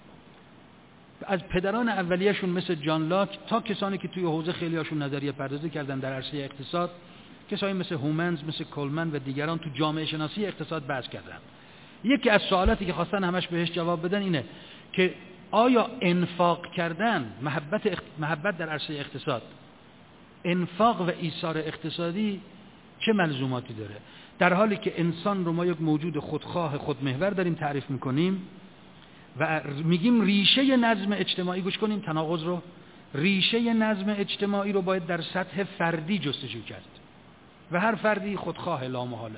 از پدران اولیه‌شون مثل جان لاک تا کسانی که توی حوزه خیلی‌هاشون نظریه پردازی کردن در عرصه اقتصاد، کسایی مثل هومنز، مثل کولمن و دیگران تو جامعه شناسی اقتصاد بحث کردن. یکی از سوالاتی که خواستن همش بهش جواب بدن اینه که آیا انفاق کردن، محبت در عرصه اقتصاد، انفاق و ایثار اقتصادی چه ملزوماتی داره؟ در حالی که انسان رو ما یک موجود خودخواه، خودمحور داریم تعریف میکنیم و میگیم ریشه نظم اجتماعی، گوش کنیم تناقض رو، ریشه نظم اجتماعی رو باید در سطح فردی جستجو کرد و هر فردی خودخواه لامحاله.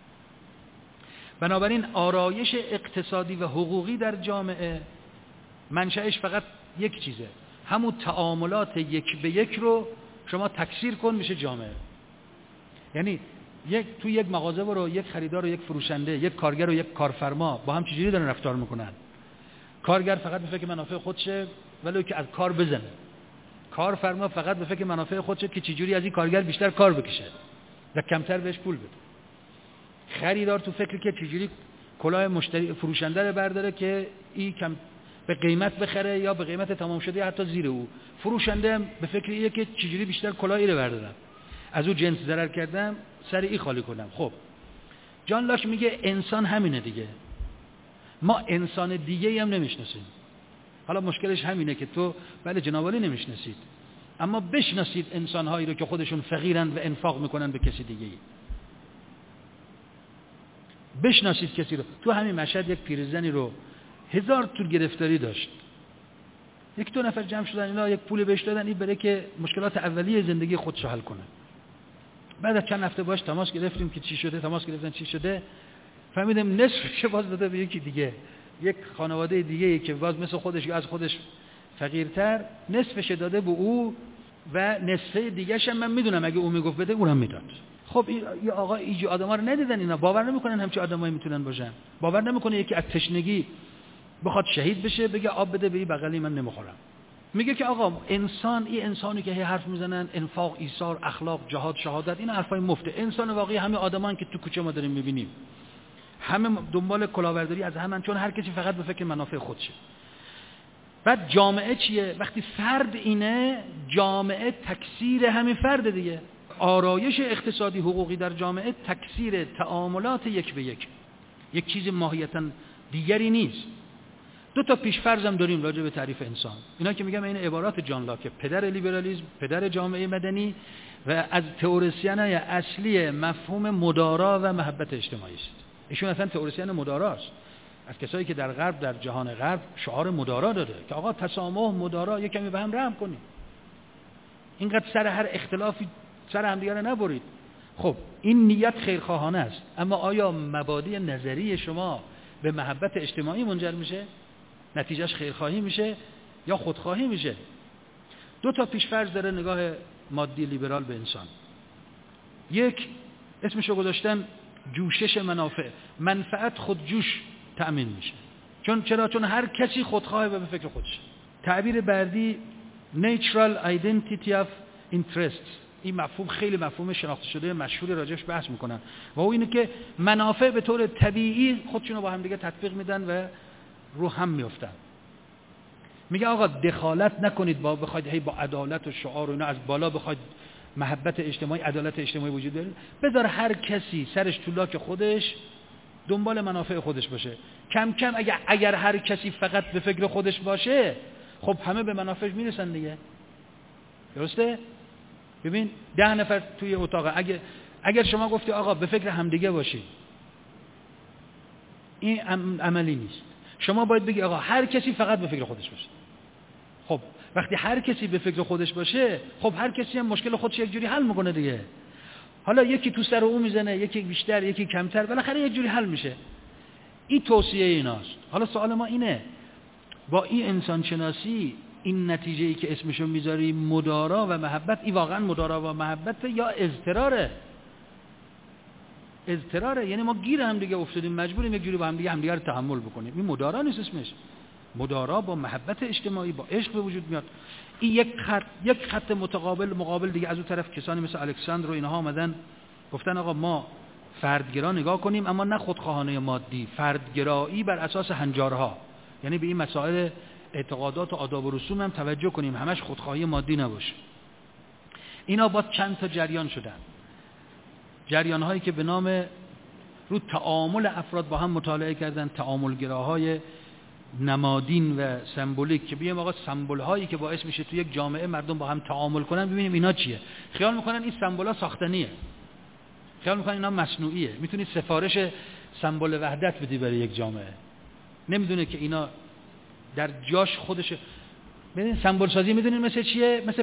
بنابراین آرایش اقتصادی و حقوقی در جامعه منشأش فقط یک چیزه، همون تعاملات یک به یک رو شما تکثیر کن میشه جامعه. یعنی تو یک مغازه برو، یک خریدار و یک فروشنده، یک کارگر و یک کارفرما با هم چجوری دارن رفتار میکنن؟ کارگر فقط به فکر منافع خودشه ولی که از کار بزنه. کارفرما فقط به فکر منافع خودشه که چجوری از این کارگر بیشتر کار بکشه و کمتر بهش پول بده. خریدار تو فکر که چجوری کلاه مشتری فروشنده رو برداره که این کم به قیمت بخره یا به قیمت تمام شده یا حتی زیر او. فروشنده هم به فکر اینه که چجوری بیشتر کلاهی رو بردارم، از او جنس ضرر کردم سر این خالی کنم. خب جان لاک میگه انسان همینه دیگه، ما انسان دیگه هم نمیشناسیم. حالا مشکلش همینه که تو بله جنابالی نمیشناسید، اما بشناسید انسانهایی رو که خودشون فقیرن و انفاق میکنن به کسی دیگه ای. بشناسید کسی رو. تو همین مشهد یک پیرزنی رو 1000 تومن گرفتاری داشت، یک دو نفر جمع شدن اینا یک پول بهش دادن این بره که مشکلات اولیه زندگی خودش حل کنه. بعد از چند هفته باش تماس گرفتیم که چی شده، تماس گرفتن چی شده، فهمیدم نصفش باز داده به یکی دیگه، یک خانواده دیگه که باز مثل خودش یا از خودش فقیرتر، نصفش داده به او و نصفه دیگه‌ش هم من میدونم اگه او میگفت بده اونم میداد. خب این آقا اینجور آدما رو ندیدن، اینا باور نمیکنن همچین آدمایی میتونن باشن. باور نمیکنه یکی از تشنگی بخواد شهید بشه بگه آب بده به این بغلی من نمیخورم. میگه که آقا انسان، این انسانی که هی حرف میزنن انفاق، ایثار، اخلاق، جهاد، شهادت، این حرفای مفته. انسان واقعی همه آدمان که تو کوچه ما داریم میبینیم، همه دنبال کلاهبرداری از همن، چون هر کسی فقط به فکر منافع خودشه. بعد جامعه چیه؟ وقتی فرد اینه، جامعه تکثیر همین فرد دیگه. آرایش اقتصادی حقوقی در جامعه تکثیر تعاملات یک به یک، یک چیز ماهیتاً دیگری نیست. دو تا پیش‌فرض هم داریم راجع به تعریف انسان. اینا که میگم این عبارات جان لاک، پدر لیبرالیسم، پدر جامعه مدنی و از تئوریسین‌های اصلی مفهوم مدارا و محبت اجتماعی است. ایشون اصلا تئوریسین مداراست. از کسایی که در غرب، در جهان غرب شعار مدارا داده که آقا تسامح، مدارا، یک کمی به هم رحم کنید. اینقدر سر هر اختلافی سر هم دیگه رو نبرید. خب این نیت خیرخواهانه است، اما آیا مبادی نظری شما به محبت اجتماعی منجر میشه؟ نتیجهش خیرخواهی میشه یا خودخواهی میشه؟ دو تا پیش‌فرض داره نگاه مادی لیبرال به انسان. یک، اسمشو گذاشتن جوشش منافع، منفعت خودجوش تأمین میشه. چون هر کسی خودخواه و به فکر خودشه. تعبیر بعدی natural identity of interests، این مفهوم خیلی مفهوم شناخته شده مشهوری راجعش بحث میکنن و او اینه که منافع به طور طبیعی خودشونو با هم دیگه تطبیق میدن و رو هم میافتن. میگه آقا دخالت نکنید، با بخواید با عدالت و شعار و اینا از بالا بخواید محبت اجتماعی، عدالت اجتماعی وجود داره، بذار هر کسی سرش تو لاک خودش دنبال منافع خودش باشه. کم کم اگر هر کسی فقط به فکر خودش باشه، خب همه به منافعش میرسن دیگه. درسته؟ ببین 10 نفر توی اتاق، اگر شما گفتی آقا به فکر همدیگه باشید، این عملی نیست. شما باید بگی آقا هر کسی فقط به فکر خودش باشه. خب وقتی هر کسی به فکر خودش باشه، خب هر کسی هم مشکل خودش یک جوری حل میکنه دیگه. حالا یکی تو سر اون میزنه، یکی بیشتر، یکی کمتر، بالاخره یک جوری حل میشه. این توصیه ایناست. حالا سوال ما اینه، با این انسان شناسی این نتیجه‌ای که اسمشو میذاری مدارا و محبت، این واقعا مدارا و محبت یا اضطراره؟ اضطراره، یعنی ما گیر هم دیگه افتادیم، مجبوریم یک جوری با هم دیگه رو تحمل بکنیم. این مدارا نیست اسمش. مدارا با محبت اجتماعی، با عشق به وجود میاد. این یک خط مقابل دیگه. از اون طرف کسانی مثل الکساندر و اینها آمدن گفتن آقا ما فردگرا نگاه کنیم، اما نه خودخواهانه مادی، فردگرایی بر اساس هنجارها، یعنی به این مسائل اعتقادات و آداب و رسوم هم توجه کنیم، همش خودخواهی مادی نباشه. اینا با چند تا جریان شدن، جریان هایی که به نام رو تعامل افراد با هم مطالعه کردن، تعاملگراهای نمادین و سمبولیک، که بیایم آقا سمبول هایی که باعث میشه تو یک جامعه مردم با هم تعامل کنن ببینیم اینا چیه. خیال میکنن این سمبولا ساختنیه، خیال میکنن اینا مصنوعیه، میتونی سفارش سمبول وحدت بدی برای یک جامعه، نمیدونه که اینا در جاش خودشه. ببین سمبول سازی میدونین مثل چیه؟ مثل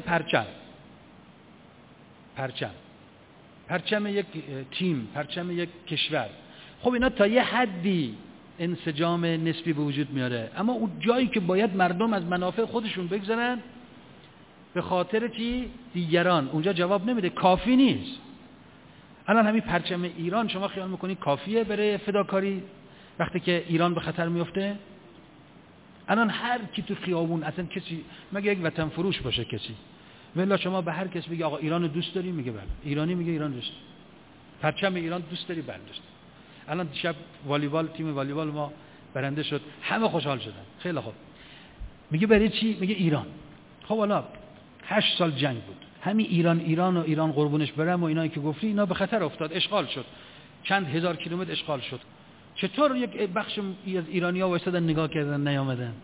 پرچم یک تیم، پرچم یک کشور. خب اینا تا یه حدی انسجام نسبی به وجود میاره، اما اون جایی که باید مردم از منافع خودشون بگذارن به خاطر چی؟ دیگران، اونجا جواب نمیده، کافی نیست. الان همین پرچم ایران شما خیال میکنید کافیه برای فداکاری وقتی که ایران به خطر میفته؟ الان هر کی تو خیابون، اصلا کسی مگه یک وطن فروش باشه کسی، ولی شما به هر کس بگی آقا ایران دوست داری؟ میگه بله. ایرانی میگه ایران دوست داری. پرچم ایران دوست داری؟ بله دوست. الان دیشب والیبال، تیم والیبال ما برنده شد، همه خوشحال شدن، خیلی خوب. میگه برای چی؟ میگه ایران. خب حالا 8 سال جنگ بود، همین ایران قربونش برم و اینایی که گفتی، اینا به خطر افتاد، اشغال شد، چند هزار کیلومتر اشغال شد. چطور یک بخش از ایرانی‌ها وایسادن نگاه کردن نیامدن؟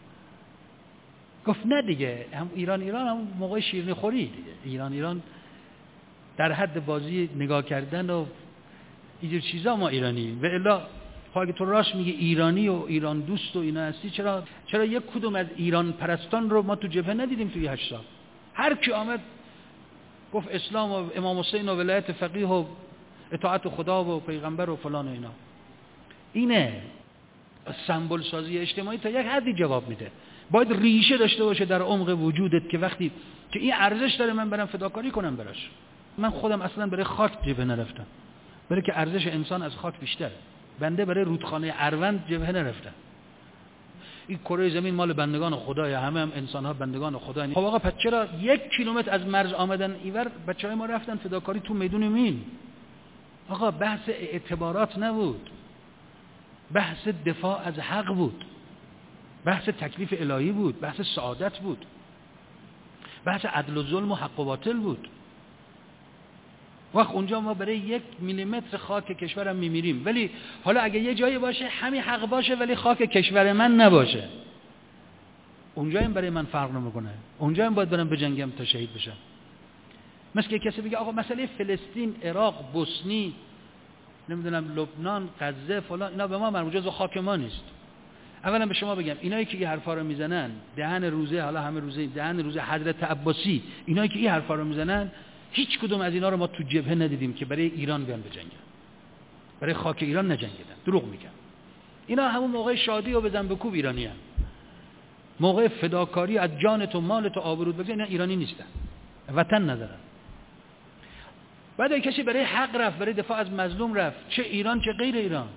گفت نه دیگه، هم ایران هم موقع شیرینی خوری دیگه. ایران در حد بازی نگاه کردن و اینجور چیزا ما ایرانی. و الا اگه تو راست میگه ایرانی و ایران دوست و اینا هستی، چرا یک کدوم از ایران پرستان رو ما تو جبهه ندیدیم توی 8 سال؟ هر کی آمد گفت اسلام و امام حسین و ولایت فقیه و اطاعت خدا و پیغمبر و فلان و اینا. اینه سمبل سازی اجتماعی تا یک حدی جواب میده. باید ریشه داشته باشه در عمق وجودت که وقتی که این ارزش داره من برم فداکاری کنم براش. من خودم اصلا برای خاک جبهه نرفتم، برای که ارزش انسان از خاک بیشتره. بنده برای رودخانه اروند جبهه نرفتم. این کره زمین مال بندگان خدای، همه هم انسان ها بندگان خدا. خب آقا پس چرا 1 کیلومتر از مرز آمدن اینور بچهای ما رفتن فداکاری تو میدون مین؟ آقا بحث اعتبارات نبود، بحث دفاع از حق بود، بحث تکلیف الهی بود، بحث سعادت بود، بحث عدل و ظلم و حق و باطل بود. وقت اونجا ما برای 1 میلیمتر خاک کشورم میمیریم. ولی حالا اگه یه جایی باشه همین حق باشه ولی خاک کشور من نباشه، اونجا هم برای من فرق نمیکنه، اونجا هم باید برم بجنگم تا شهید بشم. مثل که کسی بگه آقا مسئله فلسطین، عراق، بوسنی، نمیدونم لبنان، غزه فلان، اینا به ما مربوط، جزو خاک ما نیست. اولا به شما بگم اینایی که این حرفا رو میزنن، دهن روزه، حالا همه روزه، دهن روزه حضرت عباسی، اینایی که این حرفا رو میزنن، هیچ کدوم از اینا رو ما تو جبهه ندیدیم که برای ایران بیان بجنگن، برای خاک ایران نجنگیدن. دروغ میگن. اینا همون موقع شادی و بزن بکوب ایرانیان، موقع فداکاری از جان تو، مال تو، آبرود بگن، اینا ایرانی نیستن، وطن ندارن. بعد کسی برای حق رفت، برای دفاع از مظلوم رفت، چه ایران چه غیر ایران.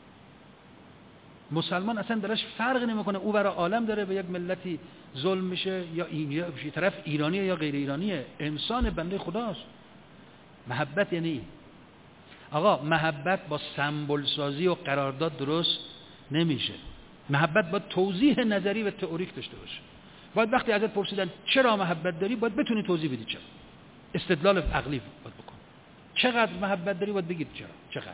مسلمان اصلا درش فرق نمیکنه او برای عالم داره به یک ملتی ظلم میشه یا این طرف ایرانیه یا غیر ایرانیه، انسان بنده خداست. محبت یعنی این. آقا محبت با سمبل سازی و قرارداد درست نمیشه. محبت باید توضیح نظری و تئوریک داشته باشه. باید وقتی ازت پرسیدن چرا محبت داری باید بتونی توضیح بدی چرا. استدلال عقلی باید بکن. چقدر محبت داری باید بگید چرا، چقدر.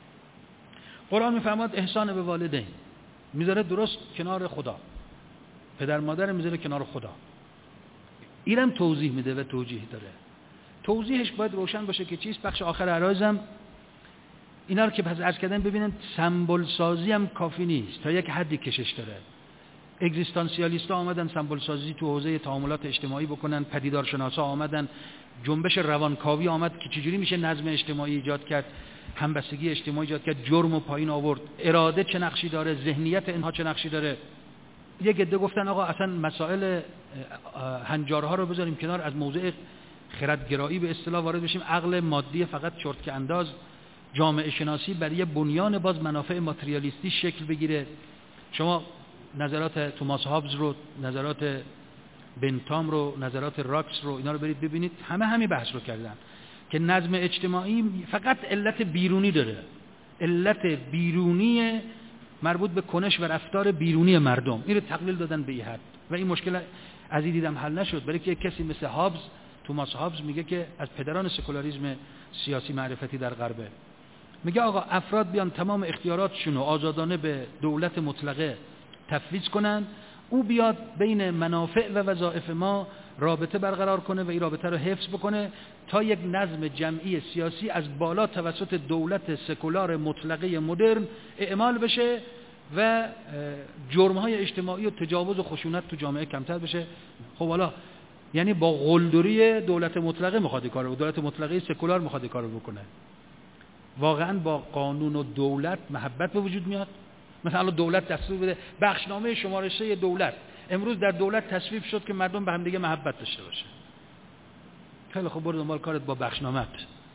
قرآن میفرماد احسان به والدین، میذاره درست کنار خدا، پدر مادر میذاره کنار خدا. اینم توضیح میده و توجیه داره. توضیحش باید روشن باشه که چیست. بخش آخر عرایزم اینا رو که پس عرض کردن ببینن سمبل سازی هم کافی نیست، تا یک حدی کشش داره. اگزیستانسیالیست‌ها آمدن سمبل سازی تو حوزه تعاملات اجتماعی بکنن، پدیدارشناسا آمدن، جنبش روانکاوی آمد که چجوری میشه نظم اجتماعی ایجاد کرد، همبستگی اجتماعی ایجاد کرد، جرم و پایین آورد، اراده چه نقشی داره، ذهنیت اینها چه نقشی داره. یک عده گفتن آقا اصلا مسائل هنجارها رو بذاریم کنار، از موضع خردگرایی به اصطلاح وارد بشیم، عقل مادی فقط چرتکه انداز، جامعه شناسی برای بنیان باز منافع ماتریالیستی شکل بگیره. شما نظرات توماس هابز رو، نظرات بنتام رو، نظرات راکس رو، اینا رو برید ببینید، همه همین بحث رو کردن که نظم اجتماعی فقط علت بیرونی داره، علت بیرونی مربوط به کنش و رفتار بیرونی مردم. این رو تقلیل دادن به این حد و این مشکل از این دیدم حل نشد. برای که کسی مثل هابز، توماس هابز میگه که از پدران سکولاریسم سیاسی معرفتی در غربه، میگه آقا افراد بیان تمام اختیاراتشون رو آزادانه به دولت مطلقه تفویض کنن، او بیاد بین منافع و وظایف ما رابطه برقرار کنه و این رابطه رو حفظ بکنه تا یک نظم جمعی سیاسی از بالا توسط دولت سکولار مطلقه مدرن اعمال بشه و جرم‌های اجتماعی و تجاوز و خشونت تو جامعه کمتر بشه. خب حالا یعنی با قلدری دولت مطلقه میخواد کارو، دولت مطلقه سکولار میخواد کارو بکنه. واقعا با قانون و دولت محبت به وجود میاد؟ مثلا دولت دستور بده بخشنامه شماره 3 دولت امروز در دولت تصویب شد که مردم به هم دیگه محبت داشته باشه. خیلی خوب، برو دنبال کارت با بخشنامت.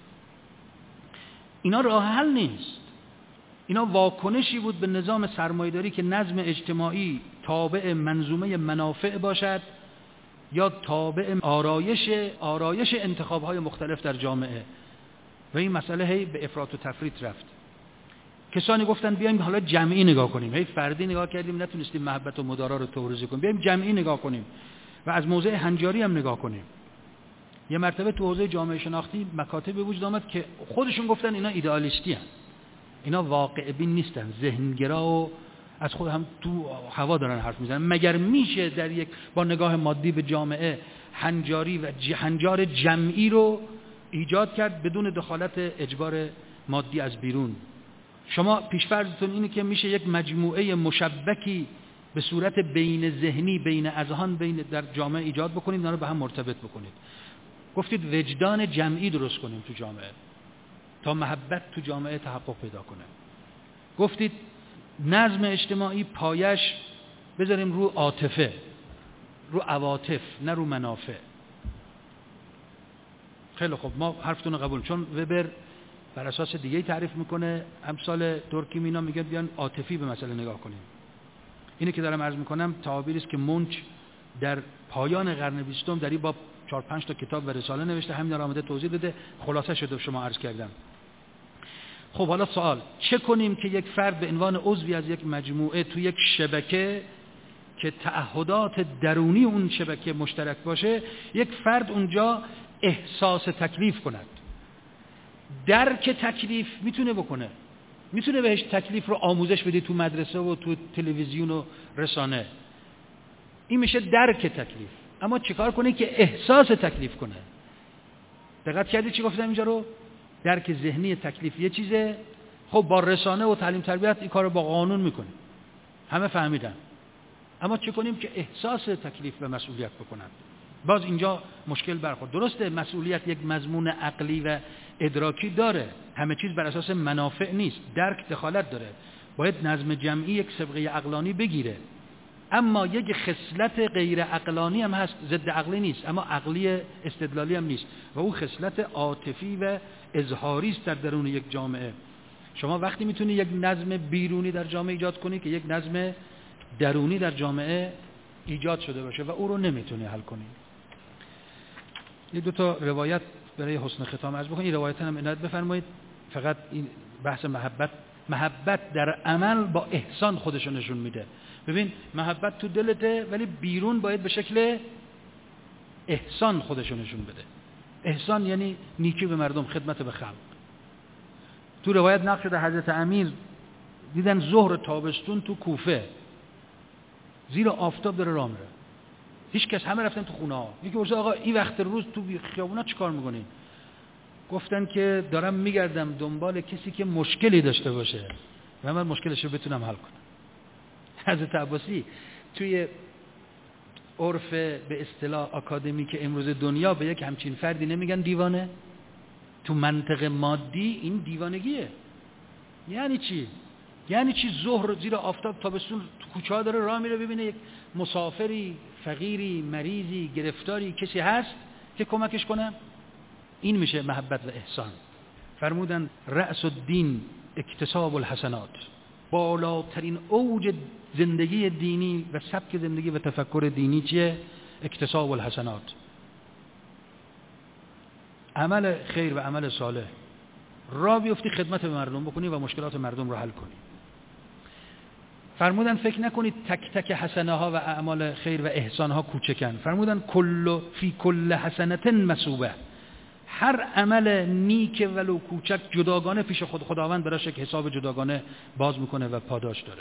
اینا راه حل نیست. اینا واکنشی بود به نظام سرمایه‌داری که نظم اجتماعی تابع منظومه منافع باشد یا تابع آرایش انتخاب‌های مختلف در جامعه. و این مسئله هی به افراط و تفریط رفت. کسانی گفتن بیایم حالا جمعی نگاه کنیم، هی فردی نگاه کردیم نتونستیم محبت و مدارا رو توضیح کنیم، بیایم جمعی نگاه کنیم و از موضع هنجاری هم نگاه کنیم. یه مرتبه تو حوزه جامعه شناختی مکاتب به وجود آمد که خودشون گفتن اینا ایدئالیستی هستن، اینا واقع بین نیستن، ذهنگرا و از خود هم تو هوا دارن حرف میزنن. مگر میشه در یک با نگاه مادی به جامعه هنجاری و هنجار جمعی رو ایجاد کرد بدون دخالت اجبار مادی از بیرون؟ شما پیش‌فرضتون اینه که میشه یک مجموعه مشبکی به صورت بین ذهنی، بین اذهان، بین در جامعه ایجاد بکنید، اینا رو به هم مرتبط بکنید. گفتید وجدان جمعی درست کنیم تو جامعه تا محبت تو جامعه تحقق پیدا کنه. گفتید نظم اجتماعی پایش بذاریم رو عاطفه، رو عواطف، نه رو منافع. خیلی خوب، ما حرفتون رو قبول، چون وبر بر اساس دیگه تعریف میکنه، امثال ترکی مینا میگن بیان عاطفی به مسئله نگاه کنیم. اینه که دارم عرض میکنم تعابیری است که مونچ در پایان قرن 20 در این باب 4-5 تا کتاب و رساله نوشته، همین رو آمده توضیح بده، خلاصه شده شما عرض کردم. خب حالا سوال، چه کنیم که یک فرد به عنوان عضوی از یک مجموعه تو یک شبکه که تعهدات درونی اون شبکه مشترک باشه، یک فرد اونجا احساس تکلیف کند، درک تکلیف میتونه بکنه، میتونه بهش تکلیف رو آموزش بده تو مدرسه و تو تلویزیون و رسانه، این میشه درک تکلیف. اما چیکار کنه که احساس تکلیف کنه؟ دقت کردید چی گفتم اینجا رو؟ درک ذهنی تکلیف یه چیزه، خب با رسانه و تعلیم تربیت این کارو با قانون میکنیم، همه فهمیدن، اما چه کنیم که احساس تکلیف و مسئولیت بکنن؟ باز اینجا مشکل برخورد. درسته مسئولیت یک مضمون عقلی و ادراکی داره، همه چیز بر اساس منافع نیست، درک دخالت داره، باید نظم جمعی یک سابقه عقلانی بگیره، اما یک خصلت غیر عقلانی هم هست، ضد عقلی نیست اما عقلی استدلالی هم نیست، و اون خصلت عاطفی و اظهاری است در درون یک جامعه. شما وقتی میتونی یک نظم بیرونی در جامعه ایجاد کنی که یک نظم درونی در جامعه ایجاد شده باشه و او رو نمیتونی حل کنی. یه دو تا روایت برای حسن ختام عرض بکنم. این روایت هم عنایت بفرمایید. فقط این بحث محبت در عمل با احسان خودشو نشون میده. ببین محبت تو دلته ولی بیرون باید به شکل احسان خودشو نشون بده. احسان یعنی نیکی به مردم، خدمت به خلق. تو روایت نقل شده حضرت امیر دیدن ظهر تابستون تو کوفه زیر آفتاب داره راه میره، هیچ کس، همه رفتن تو خونه ها. یکی پرسید آقا این وقت روز تو خیابونا چیکار میکنین؟ گفتن که دارم میگردم دنبال کسی که مشکلی داشته باشه و من مشکلش رو بتونم حل کنم. حضرت عباسی توی عرف به اصطلاح آکادمیک امروز دنیا به یک همچین فردی نمیگن دیوانه؟ تو منطق مادی این دیوانگیه. یعنی چی؟ یعنی چی ظهر زیر آفتاب تابستون تو کوچه ها داره راه میره، ببینه یک مسافری، فقیری، مریضی، گرفتاری کسی هست که کمکش کنه؟ این میشه محبت و احسان. فرمودن رأس الدین اکتساب الحسنات، بالاترین اوج زندگی دینی و سبک زندگی و تفکر دینی چیه؟ اکتساب الحسنات، عمل خیر و عمل صالح، را بیفتی خدمت به مردم بکنی و مشکلات مردم رو حل کنی. فرمودن فکر نکنید تک تک حسنه ها و اعمال خیر و احسان ها کوچکن. فرمودن فی کل حسنة مثوبه، هر عمل نیک ولو کوچک جداگانه پیش خداوند براش یک حساب جداگانه باز میکنه و پاداش داره.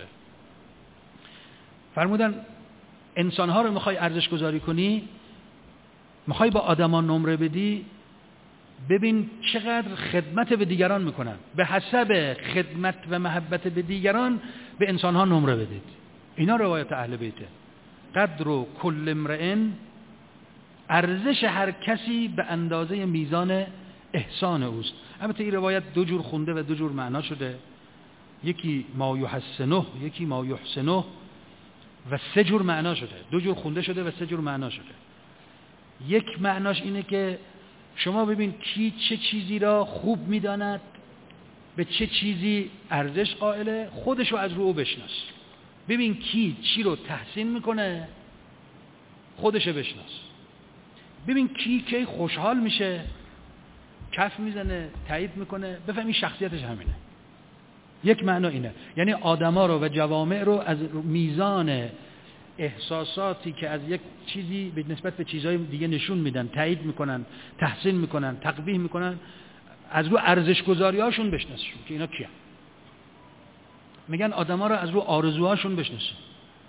فرمودن انسان ها رو میخوای ارزش گذاری کنی، میخوای با آدما نمره بدی، ببین چقدر خدمت به دیگران میکنن، به حسب خدمت و محبت به دیگران به انسان ها نمره بدید. اینا روایت اهل بیته. قدر و کل امرئ، ارزش هر کسی به اندازه میزان احسان اوست. البته این روایت دو جور خونده و دو جور معنا شده، یکی ما یحسنه، یکی ما یحسنه، و سه جور معنا شده. دو جور خونده شده و سه جور معنا شده. یک معناش اینه که شما ببین کی چه چیزی را خوب میداند، به چه چیزی ارزش قائله، خودشو از رو او بشناس. ببین کی چی رو تحسین میکنه، خودشو بشناس. ببین کی خوشحال میشه، کف میزنه، تایید میکنه، بفهمی شخصیتش همینه. یک معنا اینه، یعنی آدما رو و جوامع رو از میزان احساساتی که از یک چیزی به نسبت به چیزهای دیگه نشون میدن، تایید میکنن، تحسین میکنن، تقبیح میکنن، از رو ارزش گذاریاشون بشناسشون که اینا کیه. میگن آدما رو از رو آرزوهاشون بشناسید.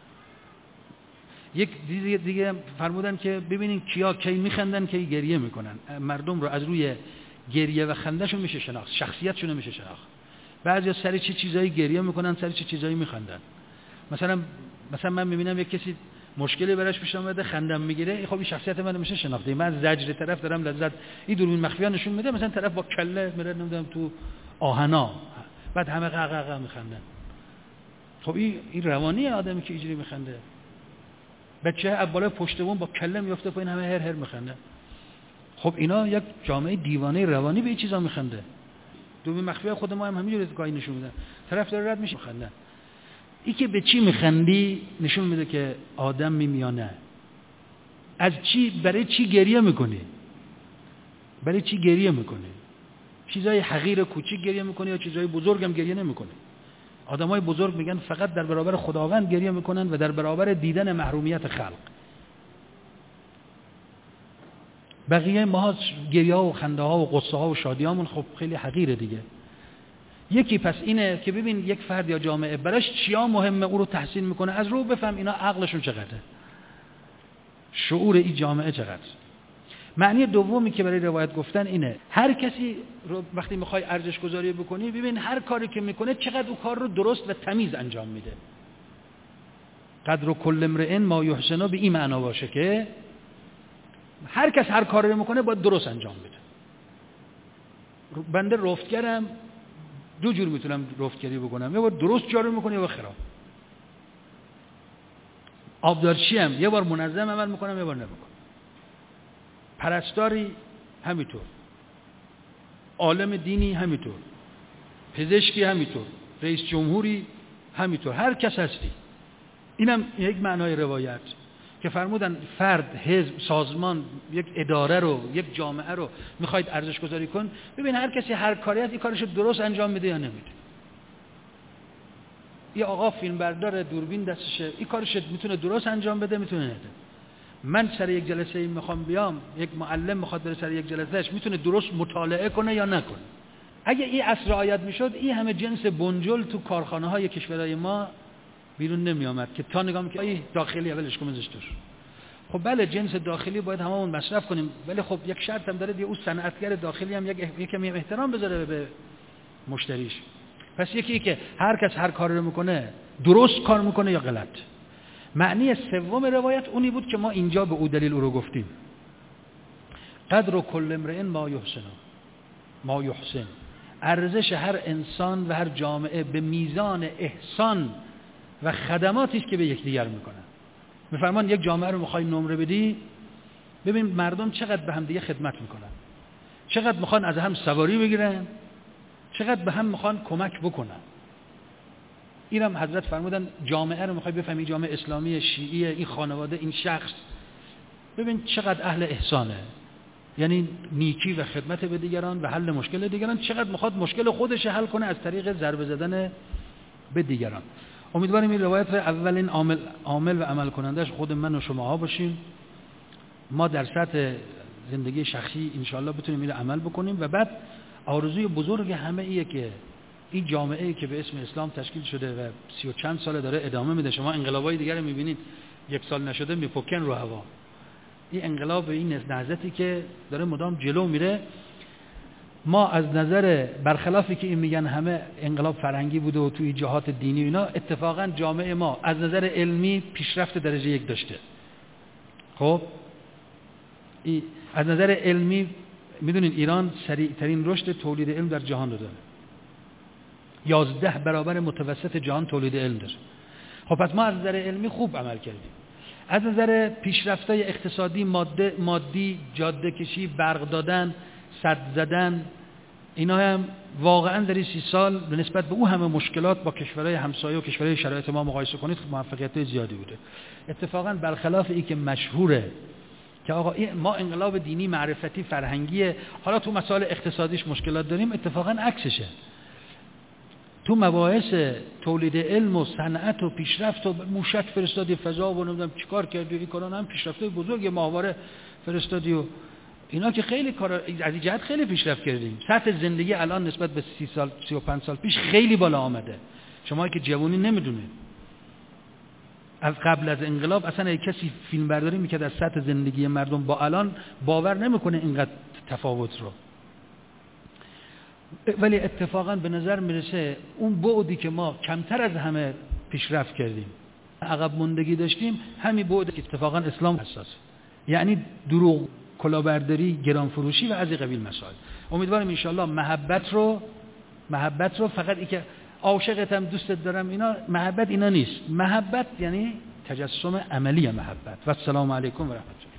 یک دیگه فرمودن که ببینین کیا کی میخندن کی گریه میکنن. مردم رو از روی گریه و خندهشون میشه شناخت، شخصیتشون میشه شناخت. بعضیا سر چه چیزایی گریه میکنن، سر چه چیزایی میخندن. مثلا من میبینم یک کسی مشکلی براش پیش اومده خندم میگیره، خب این شخصیت منو میشه شناخته. من از زجر طرف دارم لذت، این دوربین مخفیه نشون میده، مثلا طرف با کله میره نمیدونم تو آهنا، بعد همه قققق میخندن. خب این روانی آدمی که اینجوری میخنده. بچه از بالای پشت بوم با کله میفته پایین، همه هر میخنده. خب اینا یک جامعه دیوانه روانی به این چیزا میخنده. دوربین مخفیه خود ما هم همینجوری گاهی نشون میدن، طرف داره رد میشه میخنده. این که به چی میخندی نشون میده که آدم میمیانه. از چی، برای چی گریه میکنی؟ برای چی گریه میکنی؟ چیزای حقیر کوچیک گریه میکنی یا چیزای بزرگ هم گریه نمیکنی؟ آدمای بزرگ میگن فقط در برابر خداوند گریه میکنن و در برابر دیدن محرومیت خلق. بقیه ما گریه ها و خنده ها و قصه ها و شادیامون خب خیلی حقیره دیگه. یکی پس اینه که ببین یک فرد یا جامعه براش چیا مهمه او رو تحسین میکنه، از رو بفهم اینا عقلشون چقدره، شعور این جامعه چقدر. معنی دومی که برای روایت گفتن اینه هر کسی رو وقتی میخوای ارزش گذاری بکنی ببین هر کاری که میکنه چقدر او کار رو درست و تمیز انجام میده. قدر کل امرئ ما یحسنه به این معنا باشه که هر کس هر کاری رو میکنه باید درست انجام بده. بنده رفتگرم، دو جور میتونم رفتگری بکنم، یه بار درست جارو میکنه یه بار خراب. آبدارچی هم یه بار منظم عمل میکنم یه بار نمیکنم. پرستاری همینطور، عالم دینی همینطور، پزشکی همینطور، رئیس جمهوری همینطور، هر کس هستی. اینم یک معنای روایت که فرمودن فرد، حزب، سازمان، یک اداره رو، یک جامعه رو میخواید ارزش گذاری کن، ببین هر کسی هر کاری هست این کارش درست انجام میده یا نمیده. یه آقا فیلم بردار دوربین دستشه، این کارش میتونه درست انجام بده میتونه نده. من سر یک جلسه میخوام بیام، یک معلم میخواد بره سر یک جلسهش، میتونه درست مطالعه کنه یا نکنه. اگه این اصل رعایت میشد این همه جنس بنجل تو کارخانه های کشورهای ما بیرون نمی آمد که تا نگاه میکنه ای داخلی اولش کم ازش دور. خب بله جنس داخلی باید هممون مصرف کنیم، ولی خب یک شرط هم داره دیگه، اون صنعتگر داخلی هم یک کمی احترام بذاره به مشتریش. پس یکی که هر کس هر کاری رو میکنه درست کار میکنه یا غلط. معنی سوم روایت اونی بود که ما اینجا به او دلیل او رو گفتیم. قدر کل امرئ ما یحسن. ارزش هر انسان و هر جامعه به میزان احسان و خدماتی است که به یکدیگر میکنن. میفرمان یک جامعه رو میخوای نمره بدی، ببین مردم چقدر به هم دیگه خدمت میکنن، چقدر میخوان از هم سواری بگیرن، چقدر به هم میخوان کمک بکنن. اینم حضرت فرمودن جامعه رو میخوای بفهمی، جامعه اسلامی، شیعی، این خانواده، این شخص، ببین چقدر اهل احسانه، یعنی نیکی و خدمت به دیگران و حل مشکل دیگران، چقدر میخواد مشکل خودش حل کنه از طریق ضربه زدن به دیگران. امیدواریم این روایت رو اولین عامل و عمل کنندش خود من و شماها باشیم. ما در سطح زندگی شخصی انشاءالله بتونیم این عمل بکنیم و بعد آرزوی بزرگ همه ایه که این جامعه‌ای که به اسم اسلام تشکیل شده و 30 و چند سال داره ادامه میده، شما انقلابای دیگر رو میبینید یک سال نشده میپکن رو هوا. این انقلاب، این نهضتی که داره مدام جلو میره، ما از نظر برخلافی که این میگن همه انقلاب فرهنگی بوده و توی جهات دینی اینا، اتفاقا جامعه ما از نظر علمی پیشرفت درجه 1 داشته. خب از نظر علمی میدونین ایران سریع ترین رشد تولید علم در جهان رو داره، 11 برابر متوسط جهان تولید علم داره. خب پس ما از نظر علمی خوب عمل کردیم. از نظر پیشرفت‌های اقتصادی، مادی، جاده کشی، برق دادن، سد زدن، اینا هم واقعا در 30 سال به نسبت به او همه مشکلات با کشورهای همسایه و کشورهای شرایط ما مقایسه کنید موفقیت زیادی بوده. اتفاقا برخلاف این که مشهوره که آقا ما انقلاب دینی، معرفتی، فرهنگیه، حالا تو مسائل اقتصادیش مشکلات داریم، اتفاقا عکسشه. تو مباحث تولید علم و صنعت و پیشرفت و موشک فرستادی فضا و نمیدونم چیکار کردی، این کارا هم پیشرفت‌های بزرگ، ماهواره فرستادی و اینا که خیلی کارا از این جهت خیلی پیشرفت کردیم. سطح زندگی الان نسبت به 30 سال 35 سال پیش خیلی بالا آمده. شما که جوانی نمیدونید، از قبل از انقلاب اصلا کسی فیلم برداری میکرد از سطح زندگی مردم با الان باور نمیکنه اینقدر تفاوت رو. ولی اتفاقا به نظر میرسه اون بعدی که ما کمتر از همه پیشرفت کردیم، عقب موندگی داشتیم، همین بعد که اتفاقا اسلام حساس، یعنی دروغ، کلاهبرداری، گران فروشی و از این قبیل مسائل. امیدوارم ان شاءالله محبت رو فقط این که عاشقتم، دوستت دارم، اینا محبت اینا نیست. محبت یعنی تجسم عملی محبت. و السلام علیکم و رحمت الله.